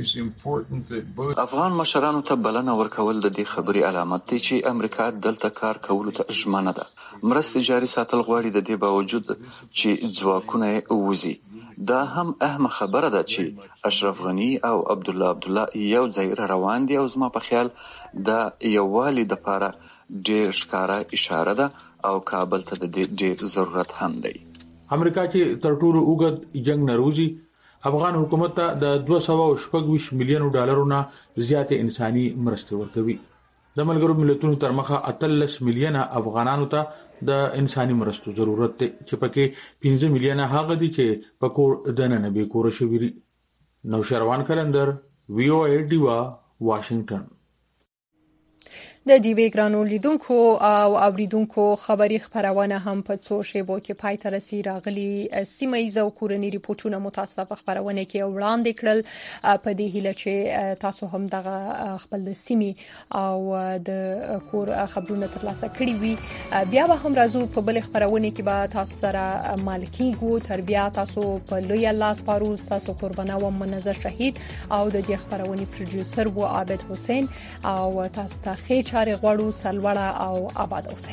افغان مشرانو ته بلنه ورکول د دې خبري علامت دی چې امریکا دلته کار کولو ته ژمنه ده. مرستې جاري ساتل غواړي د دې باوجود چې ځواکونه ووزي. دا هم اهمه خبره ده چې اشرف غنی او عبد الله عبد الله یو ځای روان دي او زما په خیال دا یووالي د لپاره ډیر ښکارا اشاره ده او کابل ته د ډیر ضرورت هم دی. امریکا چې تر ټولو اوږد جنگ نروزي افغان حکومت ته د دوه سوه شپږ میلیون ډالرو نه زیات انساني مرستې ورکوي. د ملګرو ملتونو تر مخه اتلس میلیونه افغانانو ته د انساني مرستو ضرورت دی چې پکې پنځه میلیونه هغه دي چې په کور دننه به کور شوي. نوشروان کلندر وی او ای ډیوا واشنگټن. د جیوې ګرانو لیدونکو او اوریدونکو خبري خبرونه هم په څو شیبو کې پای ته رسي. راغلي سیمه ایزه او کورنی ریپورتونه متاسفه په خبرونه کې وړاندې کړل په دې هیله چې تاسو هم دغه خپل سیمه او د کور خبرونه ترلاسه کړی وي. بیا به هم راځو په بل خبرونه کې به تاسو سره مالکیګو تربیه تاسو په لوی الله سپارو. تاسو قربانه و منزه شهید او د دې خبرونه پروډوسر و عابد حسین او تاسو ته خیر چاري غواړو. سلوړه او آباد اوسئ.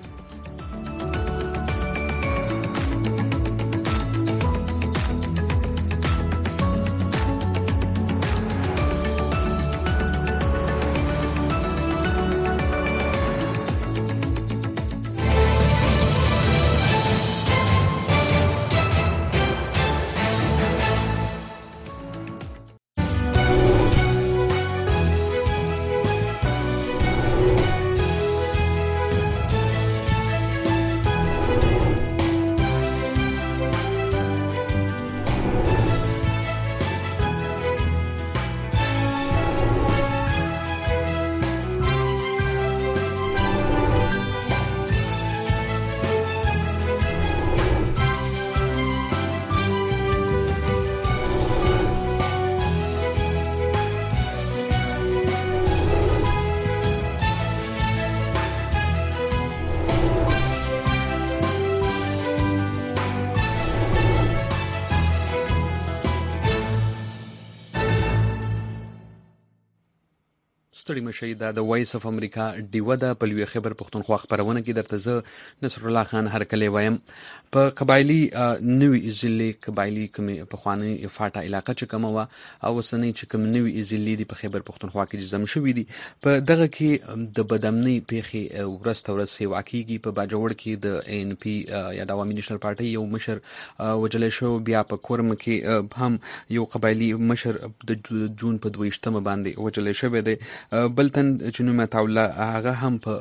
ستړي مشي دا د وایس اف امریکا ډیوه د پلوي خبر پښتونخوا خبرونه کې درته زه نصر الله خان هرکلی وایم. په قبایلی نوې ضلع قبایلی کومه په خواني فاټا علاقې چې کومه وا او سنې چې کوم نوې ضلع دی په خبر پښتونخوا کې جزم شوې دي. په دغه کې د بدامنۍ پیخي ورسته ورځ سیوا کیږي. په باجوړ کې د ان پی یا د عوامي نېشنل پارټي یو مشر وجل شو. بیا په کورم کې هم یو قبایلی مشر د جون په دویشتمه باندې وجل شوی دی. بلتن چې نومه تاوله هغه هم په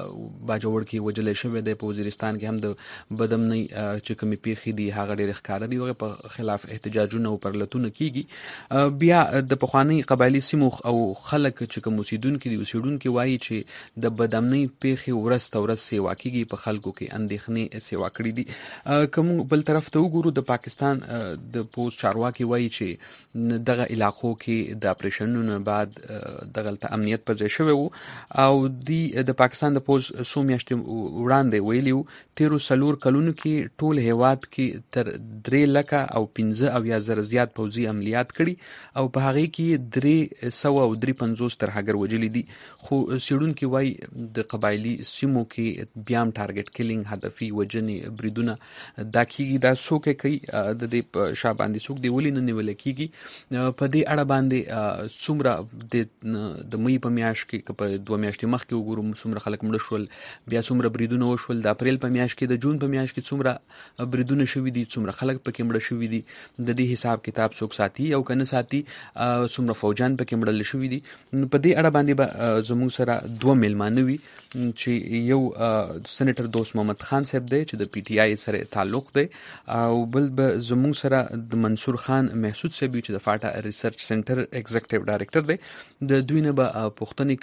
باجوړ کې وجل شوی دی. په وزیرستان کې هم د بدامنۍ چې کومې پیخي دي هغه ډېر ښکار دي. هغه په خلاف احتجاجونه او پرلتونه کیږي. بیا د پخوانی قبایلی سیمو او خلک چې کوم اوسیدونکو دي اوسیدونکو وایي چې د بدامنۍ پیخي ورسته ورس سیوا کیږي. په خلکو کې اندېښنې سیوا کړې دي. کوم بل طرف ته وګورو د پاکستان د پوز چارواکي وایي چې دغه علاقو کې د اپریشنونو بعد دغه امنیت په ځای شوی وو او دی د پاکستان د پوز سو میاشتې وړاندې ویلیو تیرو سلور کلونو کې ټول هیواد کې تر درې لکه او پنځه او یا زر زیات پوزي عملیات کړي او په هغه کې درې سو او درې پنځوس ترهګر وجلي دي. خو سیډونکو وای د قبایلی سیمو کې بیام ټارګټ کیلینګ هدفي وجنې بریدونه دا کیږي. دا څوک کوي د دې شاباندې څوک دی ولې نه نیول کیږي. په دې اړه باندې څومره د د مې په میاشت کې په دوه میاشتې مخکې وګورم څومره خلک مړ شول. بیا څومره بریدونه وشول. د اپریل په میاشت کې د جون په میاشت کې څومره بریدونه شوي دي څومره خلک پکې مړ شوي دي. د دې حساب کتاب څوک ساتي او کنه ساتي. څومره فوجان پکې مړل شوي دي. په دې اړه باندې به زموږ سره دوه میلمانه وي چې یو سېنیټر دوست محمد خان صاحب دی چې د پی ټی آی سره تعلق دی او بل به زموږ سره د منصور خان محسود صاحب چې د فاټا ریسرچ سنټر ایگزیکټیو ډایریکټر دی. د دوی نه به پښتنې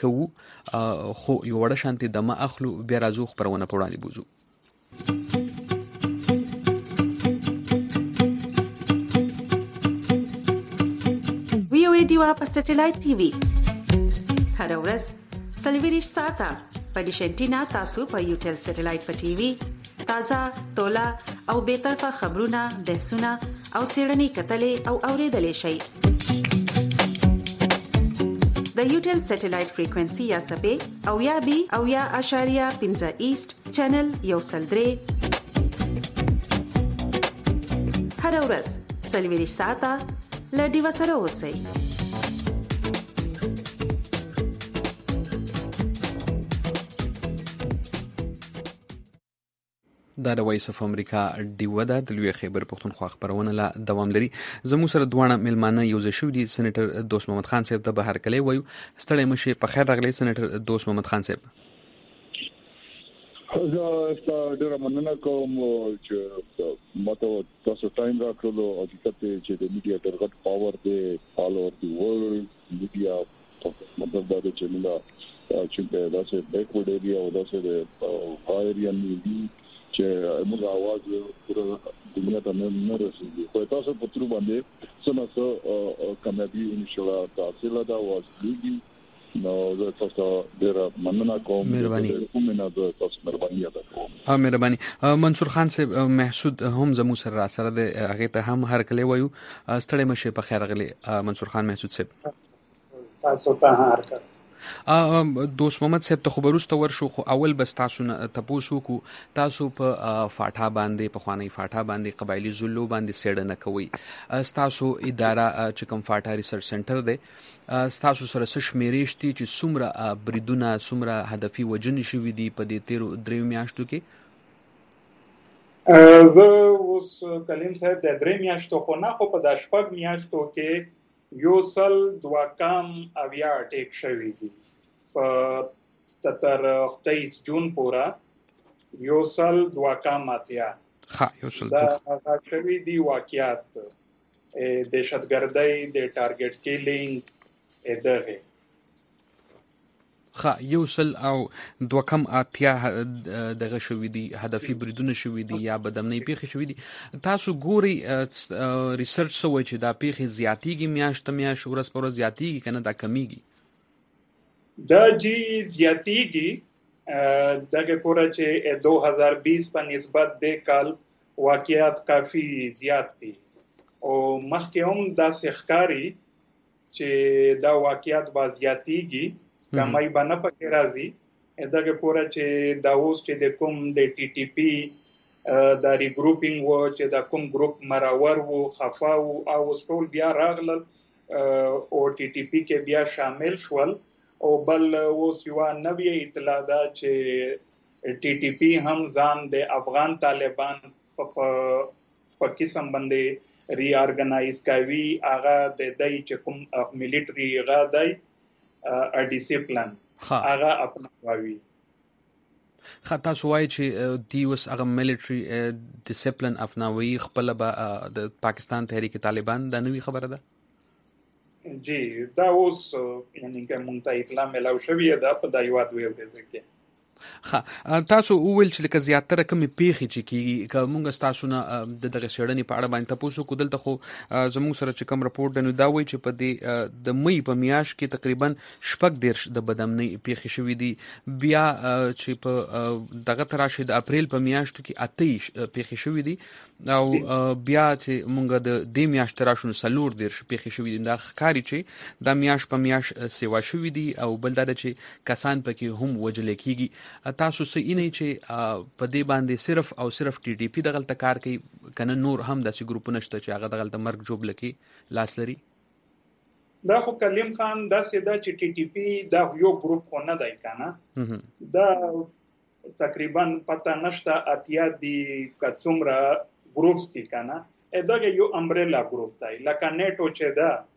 کوو خو یو وړه شانتي دمه اخلو بیا راځو خبرونه په وړاندې بوزو. وی او ای ډیوا په سټلایټ ټي وي هر ورځ سلویریش ساته په ډیشنټینا تاسو په یوټل سټلایټ په ټي وي تازه تولا او به طرفه خبرونه بحثونه او سیړنی کتلې او اوریدلې شي. د یوټل سټلایټ فریکوئنسي یا سپې او یا بي او یا اشاریه پنځه ایست چینل یو سل درې هر ورځ سلویریش ساته لډي وسره اوسئ. دا د وایس اف امریکا ډیوه ده د لوی خیبر پښتونخوا خبرونه لا دوام لري. زموږ سره دوه میلمانه یو ځای شوي دي. سېنیټر دوست محمد خان صاحب ته به هرکلی وایو. ستړی مشي په خیر راغلی سېنیټر دوست محمد خان صاحب. زه ډېره مننه کوم چې ماته تاسو ټایم راکړلو او چې د میډیا ډېر غټ پاور دی آل اوور دی ورلد. میډیا مطلب دا چې موږ چې داسې بیکورډ ایریا او داسې د ها ایریا نیلی چې موږ आवाज پورا دنیا ته نه رسیږي. خو تاسو په تر باندې څنګه کامیابی ان شاء الله تحصیل دا واسطي نو زه تاسو ډیر مننه کوم. مهرباني کوم نه تاسو مهرباني ادا کوم. ها مهرباني. منصور خان صاحب محسود هم زمو سره را سره د هغه ته هم هر کله وایو ستړي مشه په خیر غلي. منصور خان محسود صاحب تاسو ته هر کله دوست محمد صاحب ته خبروسته ورشو خو اول بس تاسو نه تاسو کو تاسو په فاټا باندې په خوانی فاټا باندې قبایلی زلو باندې سیډنه کوي. تاسو اداره چې کوم فاټا ریسرچ سنټر دی تاسو سره څه شمیرېشتي چې څومره بریدونه څومره هدفي وجنې شوې دي په دې تیر درې میاشتو کې؟ زه اوس کلیم صاحب د درې میاشتو خو نه خو په د شپږ میاشتو کې یو سل دوا کام اویا ټیک شوی دي په تر تیئیس جون پورا یو سل دوا کام اتیا ها یو سل دا هغه شوی دي واقعیت دهشتګردۍ د ټارګټ کیلینګ ادغه خا یو سل او دو کم اتیا دغه شوې دي هدفي بریدونه شوې دي یا بدمنۍ پیښې شوې دي. تاسو ګوري ریسرچ سوي چې دا پیښې زیاتېږي میاشت میاشت ورځ پر ورځ زیاتېږي کنه دا کمیږي؟ دا جی زیاتېږي دغه پورا چې دو هزار بیس په نسبت د کال واقعیت کافی زیات دي او مخکې هم دا ښکاری چې دا واقعیت با زیاتېږي کمای باندې پکې راځي دغه پورا چې دا اوس چې د کوم د ټي ټي پی د ریګروپینګ و چې دا کوم ګروپ مراور وو خفا او او ټول بیا راغلل او ټي ټي پی کې بیا شامل شول او بل اوس یو نوې اطلاع ده چې ټي ټي پی هم ځان د افغان طالبان په په قسم باندې ری ارګنایز کوي. هغه د دای چې کوم ملټری غا دی ا ډیسپلین هغه اپناوي. خاطر سوای چې دی اوس هغه ملټری ډیسپلین اپناوي خپل به د پاکستان تحریک طالبان د نوې خبره ده؟ جی دا اوس یعنی که مونږ ته اطلاع ملو شوې ده په دایوات ویو کې. خا تاسو وویل چې لکه زیاتره کمی پیخي چې کیږي که مونږ تاسو نه د دغه شړنې په اړه باندې تاسو کو دلته خو زموږ سره چې کوم راپورټ دنو دا وایي چې په دې د مې په میاش کې تقریبا شپږ دیرش د بدمنۍ پیخي شوې دي بیا چې په دغه تراشه د اپریل په میاشت کې اتیش پیخي شوې دي او بیا چې مونږ د دې میاشت تراشنو سلور دیرش پیخي شوې دي. دا ښکاری چې د میاش په میاش سیوا شوې دي او بل دا چې کسان پکې هم وجل کیږي. تاسو سې نه چې په دې باندې صرف او صرف ټي ټي پی دغه کار کوي کنه نور هم داسې ګروپونه شته چې هغه دغه مرګ جوړ لکي لاس لري؟ دا خو کلیم خان دا سیدا چې ټي ټي پی دا یو ګروپ کو نه دی کنه دا تقریبا پتا نشته اتیا دی کڅومره ګروپس دي کنه اداګه یو امبریلا ګروپ دی لکه نیټو چې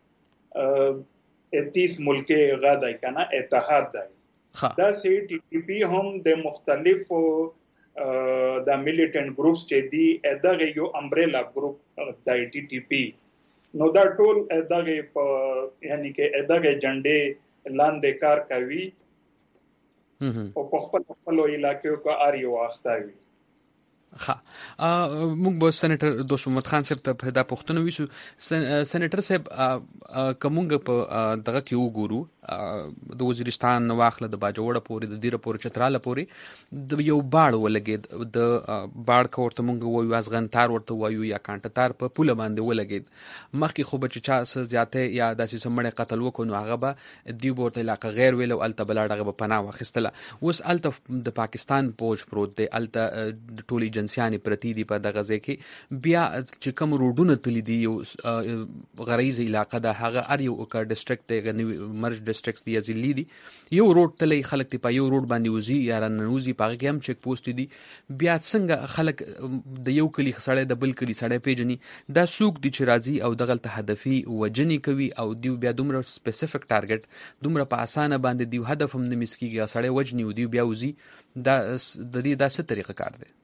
دا تیس ملکي غاډای کنه اتحاد دی. دا سی ټي ټي پی هم د مختلفو د میلیټنټ ګروپس چې دي اداګه یو امبریلا ګروپ دی ټي ټي پی. نو دا ټول اداګه په یعنی کې اداګه جنډې لاندې کار کوي او په خپل خپل علاقې کو اړیو اختاوي. ها موږ به سېنیټر دوست محمد خان صاحب ته دا پوښتنه ویسو. سېنیټر صاحب کومګه په دغه کې وګورو د وزیرستان واخله د باجوړه پورې د دیره پورې چتراله پورې د یو باړ ولګید د باړ کورته موږ وایو ازغنتار ورته وایو یا کانټتار په پوله باندې ولګید. مخکې خو بچ چا زیاته یا داسې سمړې قتل وکړو هغه به دی ورته علاقه غیر ویلو الته بلاډغه په پناه واخیستله. اوس الته د پاکستان پوج پروت دی الته ټولي جنسياني پرتی دی په دغه ځای کې بیا چې کوم روډونه تللی دی یو غریزه علاقه ده هغه ار یو کا ډیسټریکټ دی مرج ډیسټریکټ دی ازلی دی یو روډ تللی خلک ته په یو روډ باندې وزي یا رنوزي پاګه کې هم چیک پوسټ دی بیا څنګه خلک د یو کلی سړی د بل کلی سړی پیژني دا سوق دی چې راځي او دغه ته هدفي وجنی کوي او دی بیا دومره سپیسیفیک ټارګټ دومره په اسانه باندې دی هدف هم نه مسکیږي سړی وجنی او دی بیا وزي دا د دې داسې طریقه کار دی.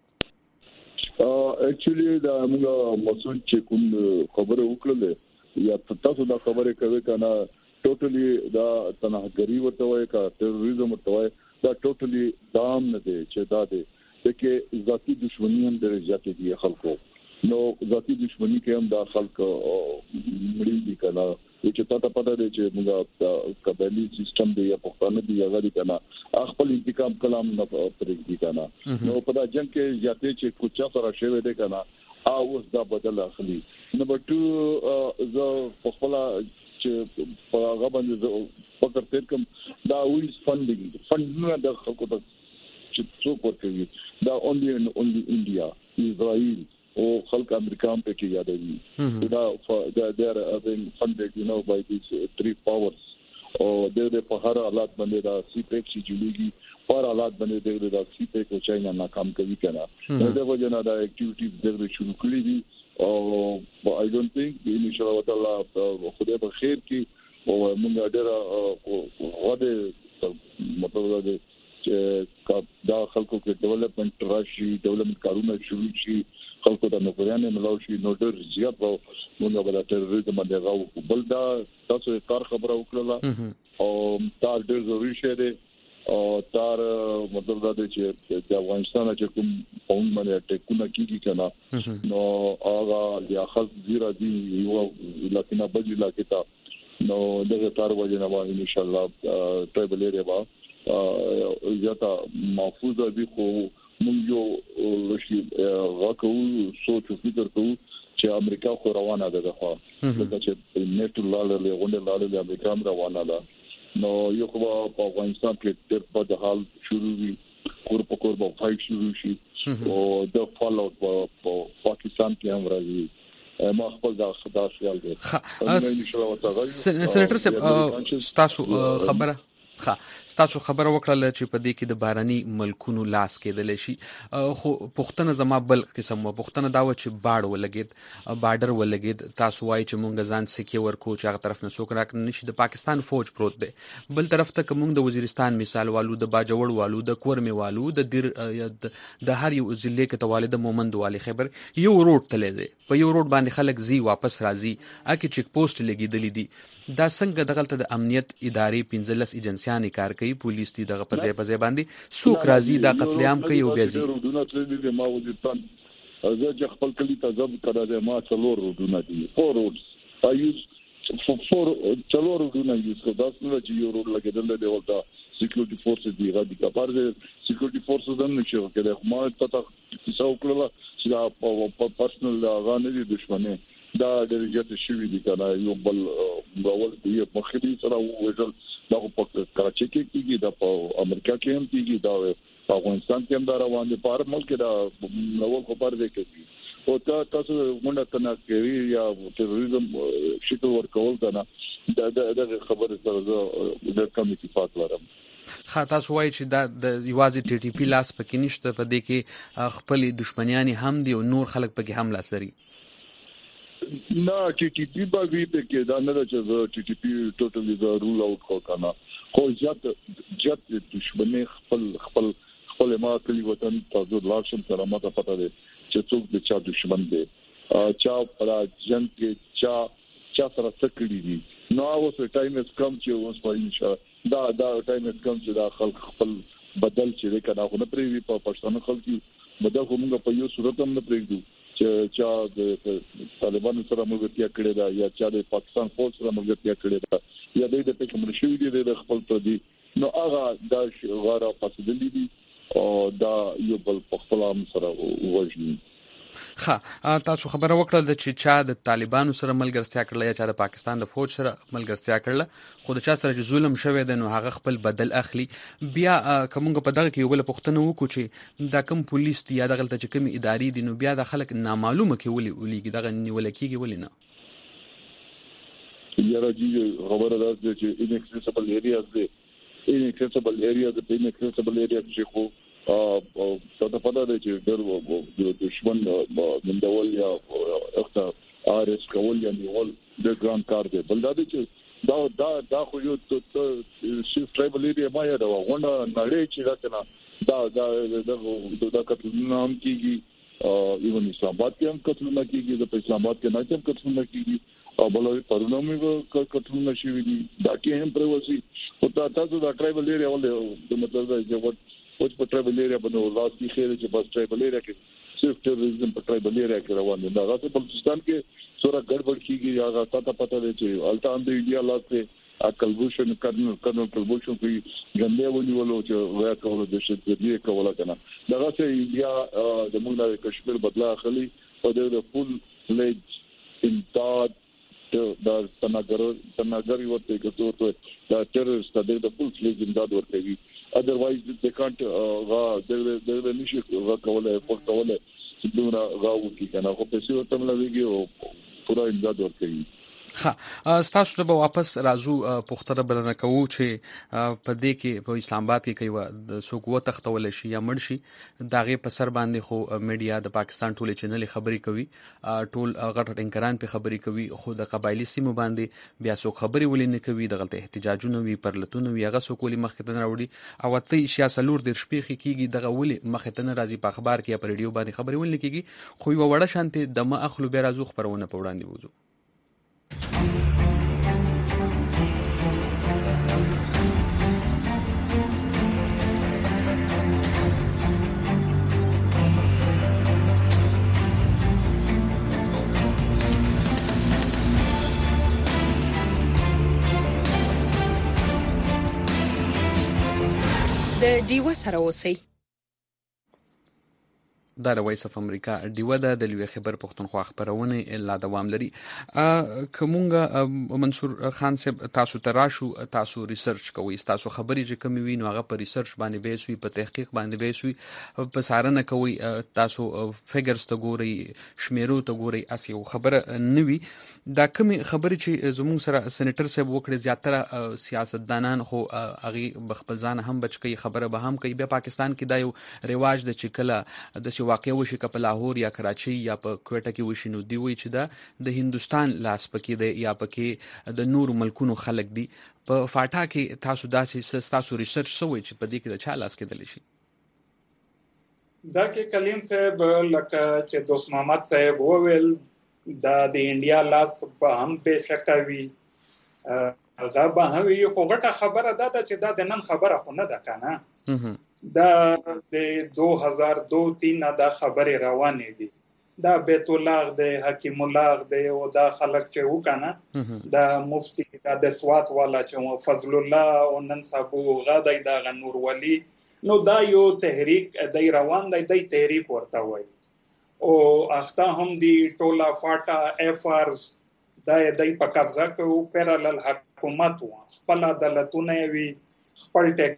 اکچولی دا موږ مسعود چې کوم خبره وکړه یا تاسو دا خبره کوي کنه ټوټلی دا تنهګری ورته وای کا ټیرریزم ورته وای دا ټوټلی دام نه دی چې دا دی چې ذاتی دښمنی هم ډېر زیاتې دي خلکو نو ذاتی دښمنی کې هم د خلکو مړي دي کنه چې تاسو پته دی چې موږ قبایلی سیستم دی یا پښتانه دی هغه دي کنه خپل انتقام کلام نه پرې دي کنه نو په دا جنگ کې زیاتې چې کوچا سره شوی دی کنه او اوس دا بدل اخلي نمبر دوه زه په خپل چې په هغه باندې فکر تیر کوم دا ویز فندینګ فندونه د خلکو ته چې څوک ورکوي دا اونلی ان اونلی انډیا اسرائیل او خلک امریکا هم پکې یادوي دا they are being funded you know by these uh, three powers او د په هر حالت باندې دا سی پیک چې جوړیږي په حالت باندې د سی پیک او چاینا ناکام کوي کنه دا وجه نه دا اکټیویټیز د شروع کړی دي او I don't think ان شاء الله تعالی خدای په خیر کې او موږ ډېر غوډه مطلب دا چې دا خلکو کې ډیولپمنٹ راشي ډیولپمنٹ کارونه شروع شي خلکو ته نوکریانه ملاوي شي نو ډېر زیات به موږ به د ټیرریزم باندې غو بل دا تاسو کار خبره وکړه او دا ډېر ضروري شی دی او تر مطلب دا دی چې د افغانستان چې کوم قوم باندې ټیکونه کیږي کنه نو هغه یا خاص زیرا دی یو لکه بجې لکه تا نو دغه تر وجه نه ان شاء الله ټریبل ایریا با زیاته محفوظه دي خو موږ یو شي غواکو سوچ فکر کوو چې امریکا خو روانه ده خو دا چې نیټ لاله له غونډه لاله د امریکا روانه ده نو یو خو په افغانستان کې ډېر په حال شروع وي کور په کور په فایټ شروع شي او د فال اوټ په پاکستان کې هم راځي ما خپل دا خدا خیال دی سېنیټر صاحب تاسو خبره ښه تاسو خبره وکړه چې په دې کې د باراني ملکونو لاس کېدل شي خو پښتنه زما بل قسم و پښتنه دا و چې باډ ولګید بارډر ولګید تاسو وایي چې مونږ ځان سکه ورکو چې هغه طرف نه څوک راک نشي د پاکستان فوج پروت دی بل طرف ته کوم د وزیرستان مثال والو د باجوړ والو د کورمه والو د دیر د هر یو ضلع کې توالد مومند والی خبر یو روډ تللی دی په یو روډ باندې خلک زی واپس راځي اکه چیک پوسټ لګیدلې دي دا څنګه دغلت د امنیت ادارې پنځلس ایجنسیانې کار کوي پولیس دي دغه په ځای په ځای باندې سوک راځي دا قتل عام کوي او بیا زی رودونه تللی ما وزیرستان زه چې خپل کلی ته ځم کړه ما څلور رودونه دي فور روډز ایوز فور څلور رودونه یوز کوم دا څنګه چې یو روډ لګیدل دی ولته سکیورټي فورسز دی غادي کپار دي سکیورټي فورسز هم نشي کېدای ما ته تاسو وکړه چې دا په پرسنل غانې دي دښمنه دا د ریاست شوی دي کنه یو بل باور دی په مخکې سره وژل دا په کراچي کې کیږي دا په امریکا کې هم کیږي دا په افغانستان کې هم دا روان دي په هر ملک دا نوول خبر دی کوي او تاسو مونږ ته نه کوي یا تروریزم شکل ورکول کنه دا د خبره سره د کم اتفاق لرم خا تاسو وایي چې دا د یوازې ټي ټي پی لاس پکې نشته په دې کې خپل دښمنیان هم دي او نور خلک پکې هم لاس لري نه ټي ټي پی به وي چې دا نه چې ټي ټي پی ټوټلی دا رول اوټ کو کنه خو ځات ځات دښمنی خپل خپل خپل ما کلی وطن تاسو لاشم سره ماته پته ده چې څوک د چا دښمن دی چا پر جنگ کې چا چا سره سکړي دي نو اوس ټایم اس کم چې اوس په انشاء دا دا ټایم اس کم چې دا خلک خپل بدل چې کنه خو نه پریوي په پښتون خلک بدل کومه په یو صورت هم نه پریږدو چې چا د طالبانو سره ملګرتیا کړې ده یا چا د پاکستان فوج سره ملګرتیا کړې ده یا د دې په کوم شوی دي د خپل پردي نو هغه دا غواړه فاصله دي او دا یو بل په خپل هم سره وژني ښه تاسو خبره وکړه چې چا د طالبانو سره ملګرتیا کړل یا چا د پاکستان د فوج سره ملګرتیا کړل خو د چا سره چې ظلم شوی دی نو هغه خپل بدل اخلي بیا کومګه په دغه کې یو بل پښتنه وکړو چې دا کوم پولیس دی یا دغه ته چې کوم ادارې دي نو بیا د خلک نامعلومه کې ولي ولي دغه نیول کېږي ولي نه یاره جی خبره ده چې inaccessible areas دي inaccessible areas د inaccessible areas چې خو او څه پته ده چې ډېر د دشمن مندول یا اخته ارس کول یا نیول د ګران کار دی بل دا چې دا دا دا خو یو چې ټرایبل ایریا ما یا دا غونډه نړۍ چې راکنه دا دا د کتلونو هم کیږي ایون اسلام آباد کې هم کتلونه کیږي د اسلام آباد کې نه هم کتلونه کیږي او بل پرونامي کټونه شي دي دا کې هم پروسي او تاسو دا ټرایبل ایریا ولې د مطلب دا چې وټ په ټرایبل ایریا باندې ولادت کې خیر چې په ټرایبل ایریا کې صرف ټیرریزم په ټرایبل ایریا کې روان دي دا غاټه بلوچستان کې سورا ګډوډ کیږي هغه تاسو پته دی چې الټان د انډیا لاته کلبوشن کرنل کرنل کلبوشن کوي ګندې ونیولو چې ویا کولو د شتګي کوله کنه دا غاټه انډیا د موږ د کشمیر بدلا اخلي او د فول فلیج امداد دا تناګر تناګری ورته کوته ته دا ټیررست د فول فلیج امداد ورته وي otherwise they can't غا د د نشي غا کوله په کوله چې دوه غاو کې کنه خو په څیر تم لګي او پورا امداد ورته وي. ها تاسو ته به واپس راځو پختره بلنه کوو چې په دې کې په اسلام آباد کې کوي د سوق و تختول شي یا مړ شي داغه په سر باندې خو میډیا د پاکستان ټول چینل خبري کوي ټول غټ ټینکران په خبري کوي خو د قبایلی سیمو باندې بیا سوق خبري ولې نه کوي د غلطه احتجاجونه وی پرلتونه وی هغه سوق ولې مخکې نه راوړي او ته سیاسلور د شپېخي کیږي دغه ولې مخکې نه راځي په اخبار کې په ریډیو باندې خبري ولې کیږي خو یو وړه شانته د ما اخلو به راځو خبرونه په وړاندې وځو. د ډیوه سره اوسئ. دا د وایس اف امریکا ډیوه ده د لوی خبر پښتونخوا خبرونه لا دوام لري. کومه منصور خان صاحب تاسو تراشو تاسو ریسرچ کوئ تاسو خبرې چې کوم وینو هغه په ریسرچ باندې بیسوي په تحقیق باندې بیسوي په سارنه کوي تاسو فګرز ته ګوري شمیرو ته ګوري اسی خبره نوي دا کوم خبرې چې زموږ سره سېنیټر صاحب وکړي زیاتره سیاستدانان خو هغه بخپل ځان هم بچ کوي خبره به هم کوي. په پاکستان کې دا یو رواج د چکله د واقع وشي که په لاهور یا کراچي یا په کوټه کې وشي نو دی وی چې دا د هندستان لاس پکې دی یا پکې د نور ملکونو خلک دي. په فاټا کې تاسو داسې تاسو ریسرچ سوي چې په دې کې د چا لاس کې دلی شي؟ دا کې کلیم صاحب لکه چې دوست محمد صاحب وویل دا د انډیا لاس په هم به شکوي هغه به هم یو غټه خبره ده چې دا د نن خبره خو نه ده کنه دا د دو هزار دو تین دا خبرې روانې دي دا بیت الله د حکیم الله د او دا خلک چې وکنه دا مفتی د سوات والا چې فضل الله او نن صاحب غاډای دا نور ولی نو دا یو تحریک د روان دی د تحریک ورته وای او اخته هم دی ټولا فاټا اف ارز دا د په قبضه کو پیرالل حکومت و خپل عدالتونه وی خپل ټیک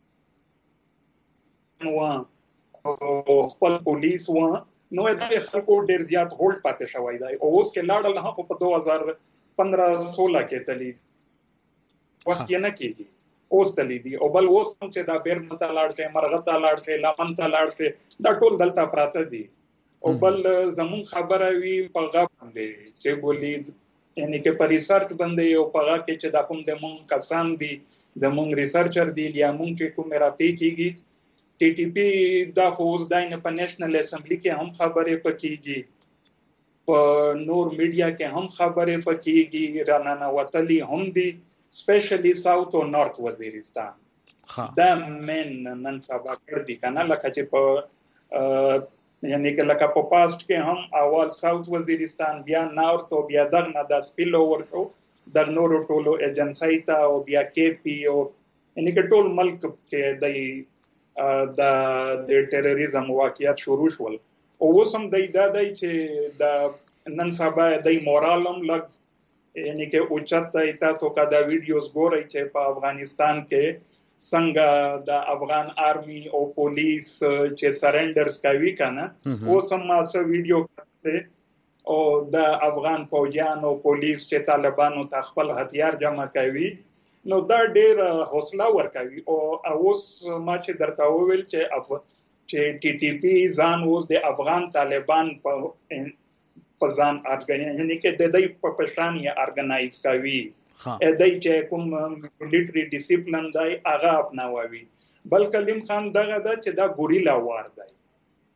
نو او خپل پولیس و نو د خلکو ډیر زیات هولډ پاتې شوی دی او اوس کې لاړل نه په دو هزار پندرہ سولہ کې تلید وخت یې نه کېږي اوس تلیدي او بل اوس چې دا بیر متا لاړ کې مرغتا لاړ کې لمن ته لاړ کې دا ټول دلته پراته دي او بل زمون خبره وی په غا باندې چې بولی یعنی کې په ریسرچ باندې او په غا کې چې دا کوم د مون کسان دي د مون ریسرچر دي یا مون کې کوم راته کېږي ټي ټي پی دا خوز داینه په نېشنل اسمبلی کې هم خبره پکېږي په نور میډیا کې هم خبره پکېږي رانانا وتلی هم دي سپیشلی ساوث او نارث وزیرستان دا من نن سبا کړ دي کنه لکه چې په یعنی که لکه په پاست کې هم اول ساوث وزیرستان بیا نارث او بیا دغه د سپیل اوور شو د نورو ټولو ایجنسی ته او بیا کې پی او یعنی که ټول ملک کې د د د ټیرریزم واقعیت شروع شول او وسم د دای چې د نن سبا د مورالم لګ یعنی کې اوچت تاسو کا دا ویډیوز ګورئ چې په افغانستان کې څنګه د افغان آرمی او پولیس چې سرندرز کوي کنه وسم ما څه ویډیو کړه او د افغان فوجیان او پولیس چې طالبانو ته خپل هتیار جمع کوي نو دا ډیر حوصله ورکوي او اوس ما چې درته وویل چې اف چې ټي ټي پی ځان اوس د افغان طالبان په په ځان ارګنایز یعنی کې د دې په پښان یې ارګنایز کوي ا دای چې کوم ملټری ډیسپلین دی هغه اپناوي بل کلیم خان دغه د چې دا ګوریلا وار دی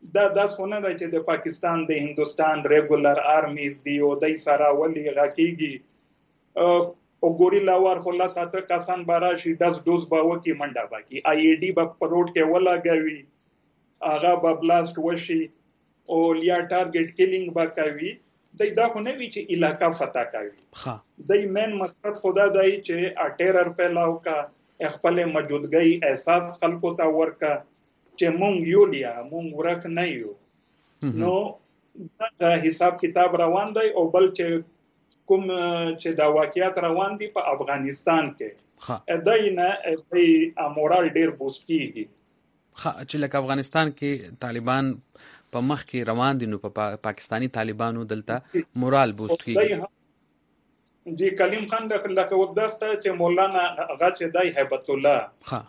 دا داسونه د چې د پاکستان د هندستان ریګولر آرمیز دی او د سره ولي غکیږي او ګوریلا وار خلا ساته کسان باراشي دس ډوز باو کې منډه باقي آی ای ډی په پروت کې ولاګوي هغه به بلاست وشي او لیا ټارګټ کیلینګ با کوي دای دا خو نه وی چې علاقہ فتح کوي ها دای مین مقصد خدا دای چې اټیرر پیلاو کا خپل موجودګي احساس خلکو ته ورکا چې مونږ یو لیا مونږ ورک نه یو نو دا حساب کتاب روان دی او بل چې کوم چې دا واقعیت روان دي په افغانستان کې دای نه ای مورال ډیر بوست کیږي خا چې لکه افغانستان کې طالبان په مخ کې روان دي نو په پاکستانی طالبانو دلته مورال بوست کیږي جی کلیم خان د لکه ورداسته چې مولانا هغه چې دای هیبت الله ها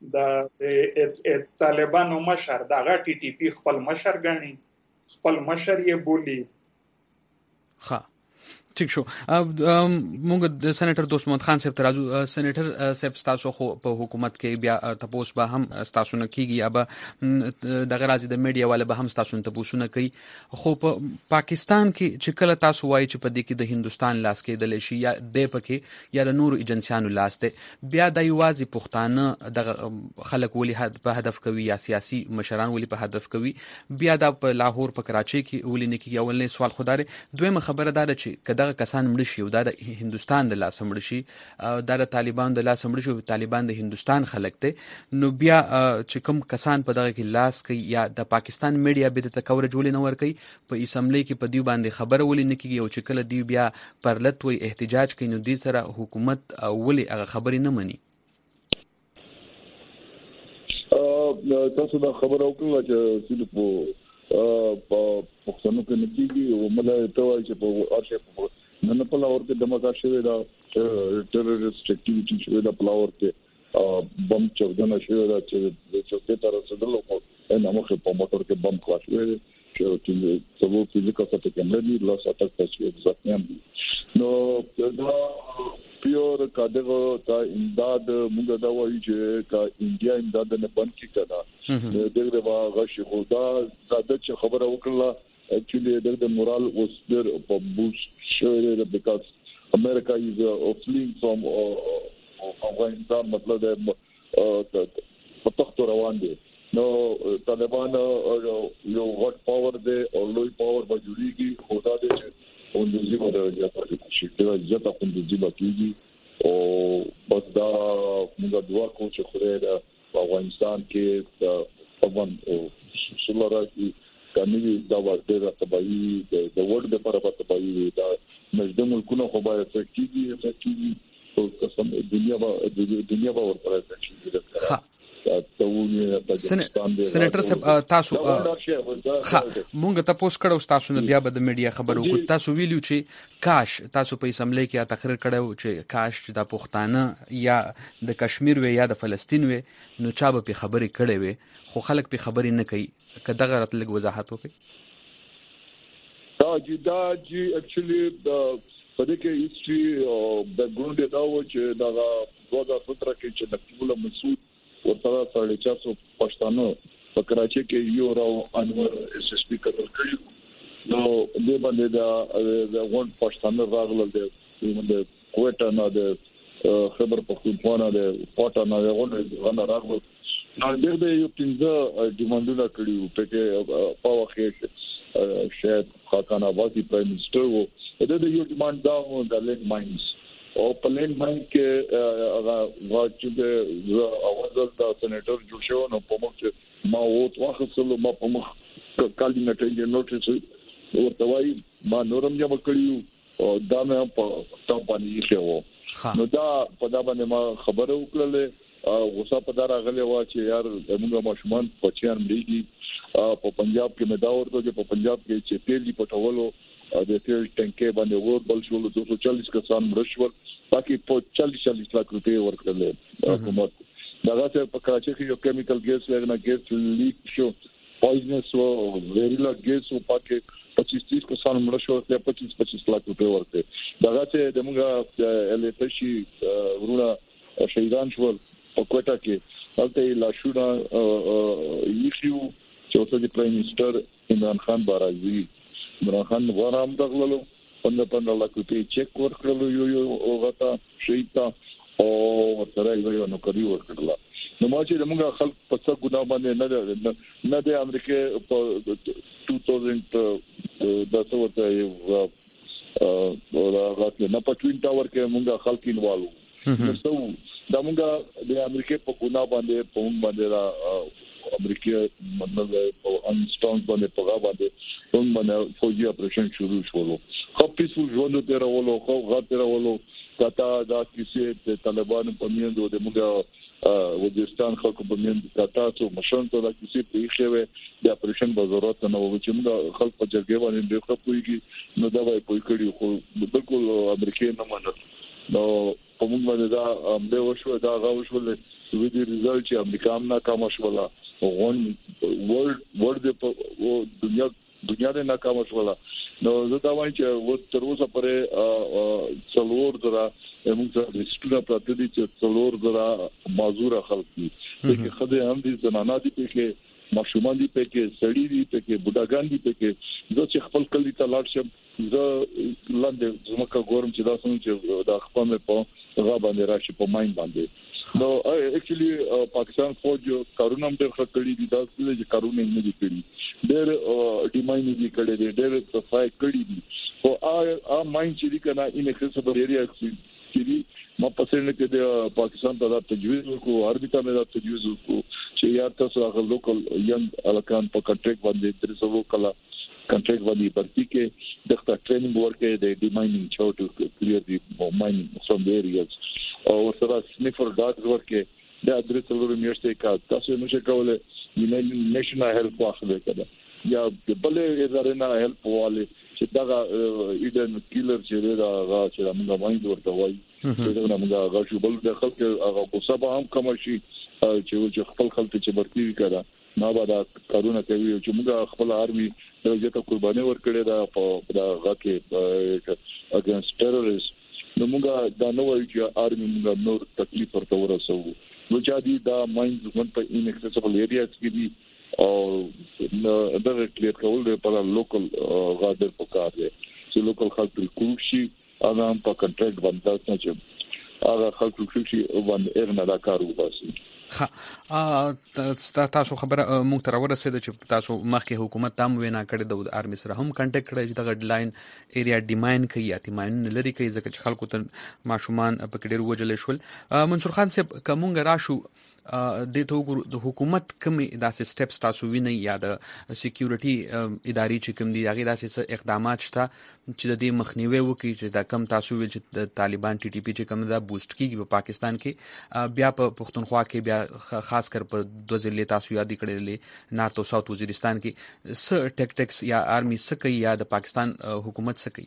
د طالبانو مشر د هغه ټي ټي پی خپل مشر غني خپل مشر یې بولی ها ٹھیک شو موږ د سېنیټر دوست محمد خان صاحب ترازو سېنیټر صاحب تاسو خو په حکومت کې بیا تاسو به هم تاسو نه کیږي یا به د غرازي د میډیا والے به هم تاسو نه تاسو نه کوي خو په پاکستان کې چې کله تاسو وایي چې په دې کې د هندستان لاس کې د لشي یا د پکې یا د نورو ایجنسیانو لاس ته بیا د یوازي پښتانه د خلک ولي په هدف کوي یا سیاسي مشران ولي په هدف کوي بیا د په لاهور په کراچي کې ولي نه کیږي اولنې سوال خدای دویمه خبره ده چې دغه کسان مړ شي او د هندستان د لاس مړ شي او د طالبان د لاس مړ شي طالبان د هندستان خلک ته نو بیا چې کوم کسان په دغه کې لاس کوي یا د پاکستان میډیا به د کورج ولې نه ور کوي په اسمبلی کې په دی باندې خبره ولې نه کیږي او چې کله دی بیا پرلط وي احتجاج کوي نو د سره حکومت ولې هغه خبرې نه مني ا تاسو دا خبره وکړه چې سید په پښتنو کې نتیجه او مله ته وایي چې په ارشه نن په لاور کې دماغ شوی دا ټیرریست اکټیویټي شوی دا پلاور کې بم چودنه شوی دا چې چې تر څه دلو په نامه په موټر کې بم خلاص شوی چې څو فزیکل سره کې مړی لاس اټک تاسو ځکه نو دا پیور کاډغه تا امداد موږ دا وایي چې کا انډیا امداد نه بند کی کړه دغه واغ شي خدا دا د خبره وکړه actually the moral was there for boost sure because America is uh, fleeing from Afghanistan matlab the patahto rawan de no Taliban yo what power de or low power bajuri ki khoda de on the zima de jata shi de jata on the zima ki o bas da muga dua ko che khore Afghanistan ke taban sulara ki کامیابی دا ورته تبعی د ورډ د لپاره تبعی دا مجده ملکونه خو به افیکټیږي افیکټیږي او قسم دنیا به دنیا به ورته افیکټیږي ها سېنیټر صاحب تاسو ها مونږ تاسو کړو تاسو نه بیا به د میډیا خبرو کو تاسو ویلو چې کاش تاسو په اسمبلی کې تقریر کړو چې کاش د پښتانه یا د کشمیر و یا د فلسطین و نو چا به خبرې کړې وي خو خلک په خبرې نه کوي کداغه راتلګ وضاحت وکړي دا چې دا چې اکچولی په دې کې هیستوري او بیک ګراوند دا و چې دا دوه هزار ستره کې چې نقیب الله مسعود ورته سره چار سو پښتانه په کراچي کې یو راو انور اس اس پی قتل کړی نو دې باندې دا د ون پښتانه راغله د د کوټه نه د خبر پښتونخوا نه د پټه نه غوډه راغله نو دغه یو پنځه ډیماندونه کړیو په کې په وخت کې شاید خاکان آبادی پرایم منسٹر وو دا یو ډیماند دا و د لینډ ماینز او په لینډ ماین کې هغه واچو د اوازل د سېنیټر جوړ شو نو په مخ ما ووت واخصلو ما په مخ کالی نه ټینګ نوټیس ورته وای ما نورم جمع کړیو او دا مې په تاسو باندې ښه نو دا په دا باندې ما خبرو وکړلې غوسه په دار غلې وا چې یار موږ ماشومان پچیان مليږي په پنجاب کې مې دا ورته چې په پنجاب کې چې تیل پټولو د تیل ټانکې باندې ور بل شو دوه سو چالیس کسان مرشول باقي په چالیس چالیس لک روپے ورکړل حکومت دا راځي په کراچي کې یو کیمیکل ګیس لګنه ګیس لیک شو پویزنس او ویریلا ګیس او پاکه پچیس تیس کسان مرشول ته پچیس پچیس لک روپے ورکړل دا راځي د موږ الټشي ورونه شهیدان شول په کوټه کې هلته لاشونه یخیو چې اوس د پرایم منسٹر عمران خان بارازي عمران خان غوړم دغلو پنځه پنځه لک روپۍ چیک ورکړلو یو یو اوغتا شیتا او سره یو نو کوي ورکړل نو ما چې موږ خلک په څه ګناه باندې نه نه د امریکا په دوه هزار د څو ته یو او راغله نه په ټوین ټاور کې موږ خلک انوالو نو دا موږ د امریکا په ګناه باندې په موږ باندې را امریکا مطلب او انستانس باندې په غا باندې موږ باندې فوجي اپریشن شروع شول خو پیسفل ژوند ته راولو خو غاټ راولو کاته دا کیسه د طالبانو په میندو د موږ وزیرستان خلکو په میند کاته څو مشن ته دا کیسه په خوي د اپریشن په ضرورت نه و چې موږ خلک په جرګه باندې ډېر خپويږي نو دا وایي په کړي خو بالکل امریکا نه منل نو په موږ باندې دا امده وشو دا غوښول وی دي ريزلټ چې امریکا هم ناکام شولا غون ورلد ورلد په دنیا دنیا نه ناکام شولا نو زه دا وایم چې و تر اوسه پرې څلور درا موږ د سټوډا پراته دي چې څلور درا معذور خلک دي چې خدای هم دي زنانه دي چې ماشومان دي په کې سړی دي په کې بډاګان دي په کې زه چې خپل کلی ته لاړ شم زه لاندې زمکه ګورم چې دا څنګه چې دا خپل په غا باندې راشي په ماین باندې نو اکچولی پاکستان فوج کارونه هم ډېر خطرې دي دا چې کارونه نه دي کړی ډېر ډیماین دي کړی دي ډېر صفای کړی دي او ا ماین چې دي کنه انکسیبل ایریا چې ما پسند کې د پاکستان ته د تجویز کو عربي ته د تجویز کو چې یا تاسو هغه لوکل ینګ الکان په کنټریکټ باندې تر څو کلا کنټریکټ باندې پرتی کې دغه ټریننګ ورکې د ډیماینینګ چاو ټو کلیر دی ماینینګ سم ایریاز او سره سنیفر ډاګز ورکې د ادرس ورو میاشتې کا تاسو نشه کوله یونایټډ نیشنل هیلپ واخلې کړه یا بلې ادارې نه هیلپ واله چې دا ایډن کیلر چې دا غا چې موږ باندې ورته وایي چې دا موږ غا شو بل د خلک هغه په سبا هم کوم شي چې خپل خلک چې برتی کړه ما بعد کارونه کوي چې موږ خپل آرمي دغه ته قرباني ورکړي دا په دا غا کې اگینست ټیرریست نو موږ دا نو وایو چې آرمي موږ نور تکلیف ورته ورسو نو چې دی دا ماینز من په ان اکسیسیبل ایریاز کې دي او دا کلیئر کول په لوکل غاډر په کار دی چې لوکل خلک کوشي هغه هم په کنټریکټ باندې چې هغه خلک کوشي باندې ارنه دا کار وباسي ها تاسو خبره مونږ تر ورسېده چې تاسو مخکې حکومت تام وینا کړې د آرمي سره هم کنټیکټ کړی چې د ګډلاین ایریا ډیماین کوي یا ډیماین لري کوي ځکه چې خلکو ته ماشومان په ډېر وجلې شول منصور خان صاحب کومګ راشو د توګو د حکومت کومې داسې سټیپس تاسو وینئ یا د سکیورټي ادارې چې کوم دي هغه داسې اقدامات شته چې د دې مخنیوي وکړي چې دا کم تاسو ویل چې د طالبان ټي ټي پی چې کوم دا بوست کیږي په پاکستان کې بیا په پښتونخوا کې بیا خاص کر په دوه ضلع تاسو یاد کړل نارت او ساوث وزیرستان کې س ټیکټکس یا آرمي س کوي یا د پاکستان حکومت س کوي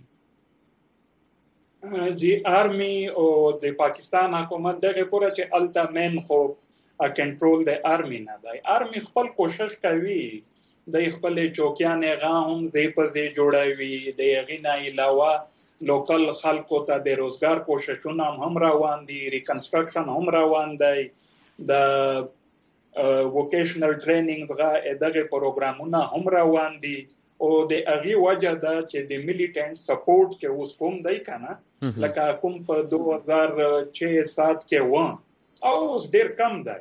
دی آرمي او د پاکستان حکومت دغه پوره چې الټامن خو ا کنټرول د آرمي نه دی آرمي خپل کوشش کوي د خپل چوکیان غاهم زی په زی جوړوي د یغینا علاوه لوکل خلکو ته د روزګار کوششونه هم روان دي ریکنسټرکشن هم روان دی د ووکیشنل ټریننګ دغه دغه پروګرامونه هم روان دي او د اغي وجه دا چې د میلیټنټ سپورټ کې اوس کوم دی کنه لکه کوم په دوه هزار شش سات کې و او اوس ډیر کم دی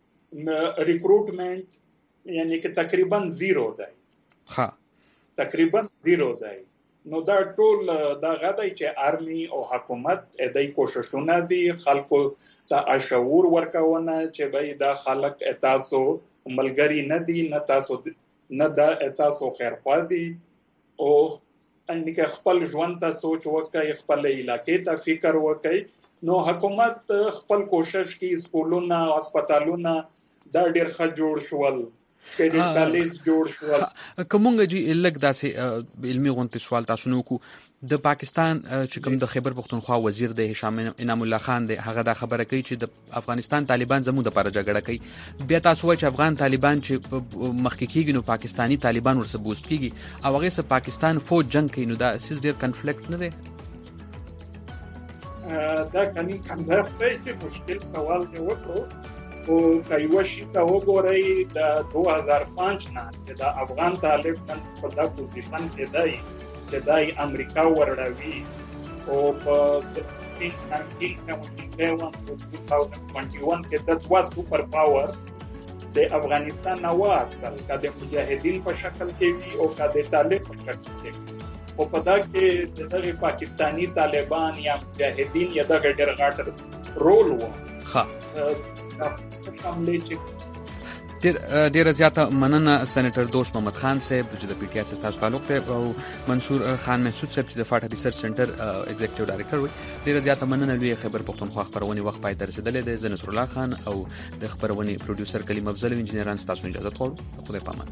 ریکروټمنټ یعنی کې تقریبا زیرو دی ها تقریبا زیرو دی نو دا ټول دا غدای چې آرمي او حکومت دای کوششونه دي خلکو ته اشعور ورکونه چې به دا خلک تاسو ملګری نه دي نه تاسو نه دا تاسو خیرخوا دي او انګه خپل ژوند ته سوچ وکړي خپل علاقې ته فکر وکړي نو حکومت خپل کوشش کوي سکولونه هسپتالونه دا ډیر ښه جوړ شول کډیټ کالج جوړ شول کومګه جی لګ داسې علمي غونډه سوال تاسو نو کو د پاکستان چې کوم د خیبر پختونخوا وزیر د هشام انعام الله خان د هغه د خبره کوي چې د افغانستان طالبان زموږ د لپاره جګړه کوي بیا تاسو وایي چې افغان طالبان چې مخکې کیږي نو پاکستانی طالبان ورسره بوست کیږي او هغه سره پاکستان فوج جنگ کوي نو دا سیس ډیر کنفلیکټ نه دی دا کني کنده چې مشکل سوال دی وکړو او کایوشي ته وګورئ د دوه هزار پنځه نه چې د افغان طالب نن په دا پوزیشن کې دی چې دای امریکا ورړوي او په nineteen seventy-seven to twenty twenty-one کې د دوا سپر پاور د افغانستان نواز کله د مجاهدین په شکل کې وي او کله د طالب په شکل کې او په دا کې د پاکستانی طالبان یا مجاهدین یا د ګډر غاټر رول و ها ډیر ډیر زیاته مننه سېنیټر دوست محمد خان صاحب چې د پی ټی اس تاسو تعلق ته او منصور خان محسود صاحب چې د فاټا ریسرچ سنټر ایگزیکټیو ډایریکټر وي ډیر زیاته مننه لوی خبر پښتونخوا خبرونه وخت پای ته رسیدلې ده زه نصر الله خان او د خبرونه پروډوسر کلیم افضل انجنیران تاسو اجازه غواړم خدای پامان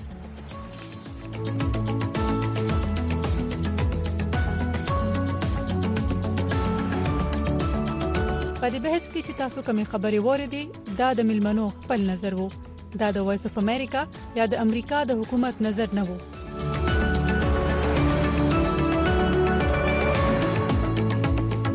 په دې بحث کې چې تاسو کومې خبرې وریدي دا د ملمنو خپل نظر وو دا د وایس اف امریکا یا د امریکا د حکومت نظر نه وو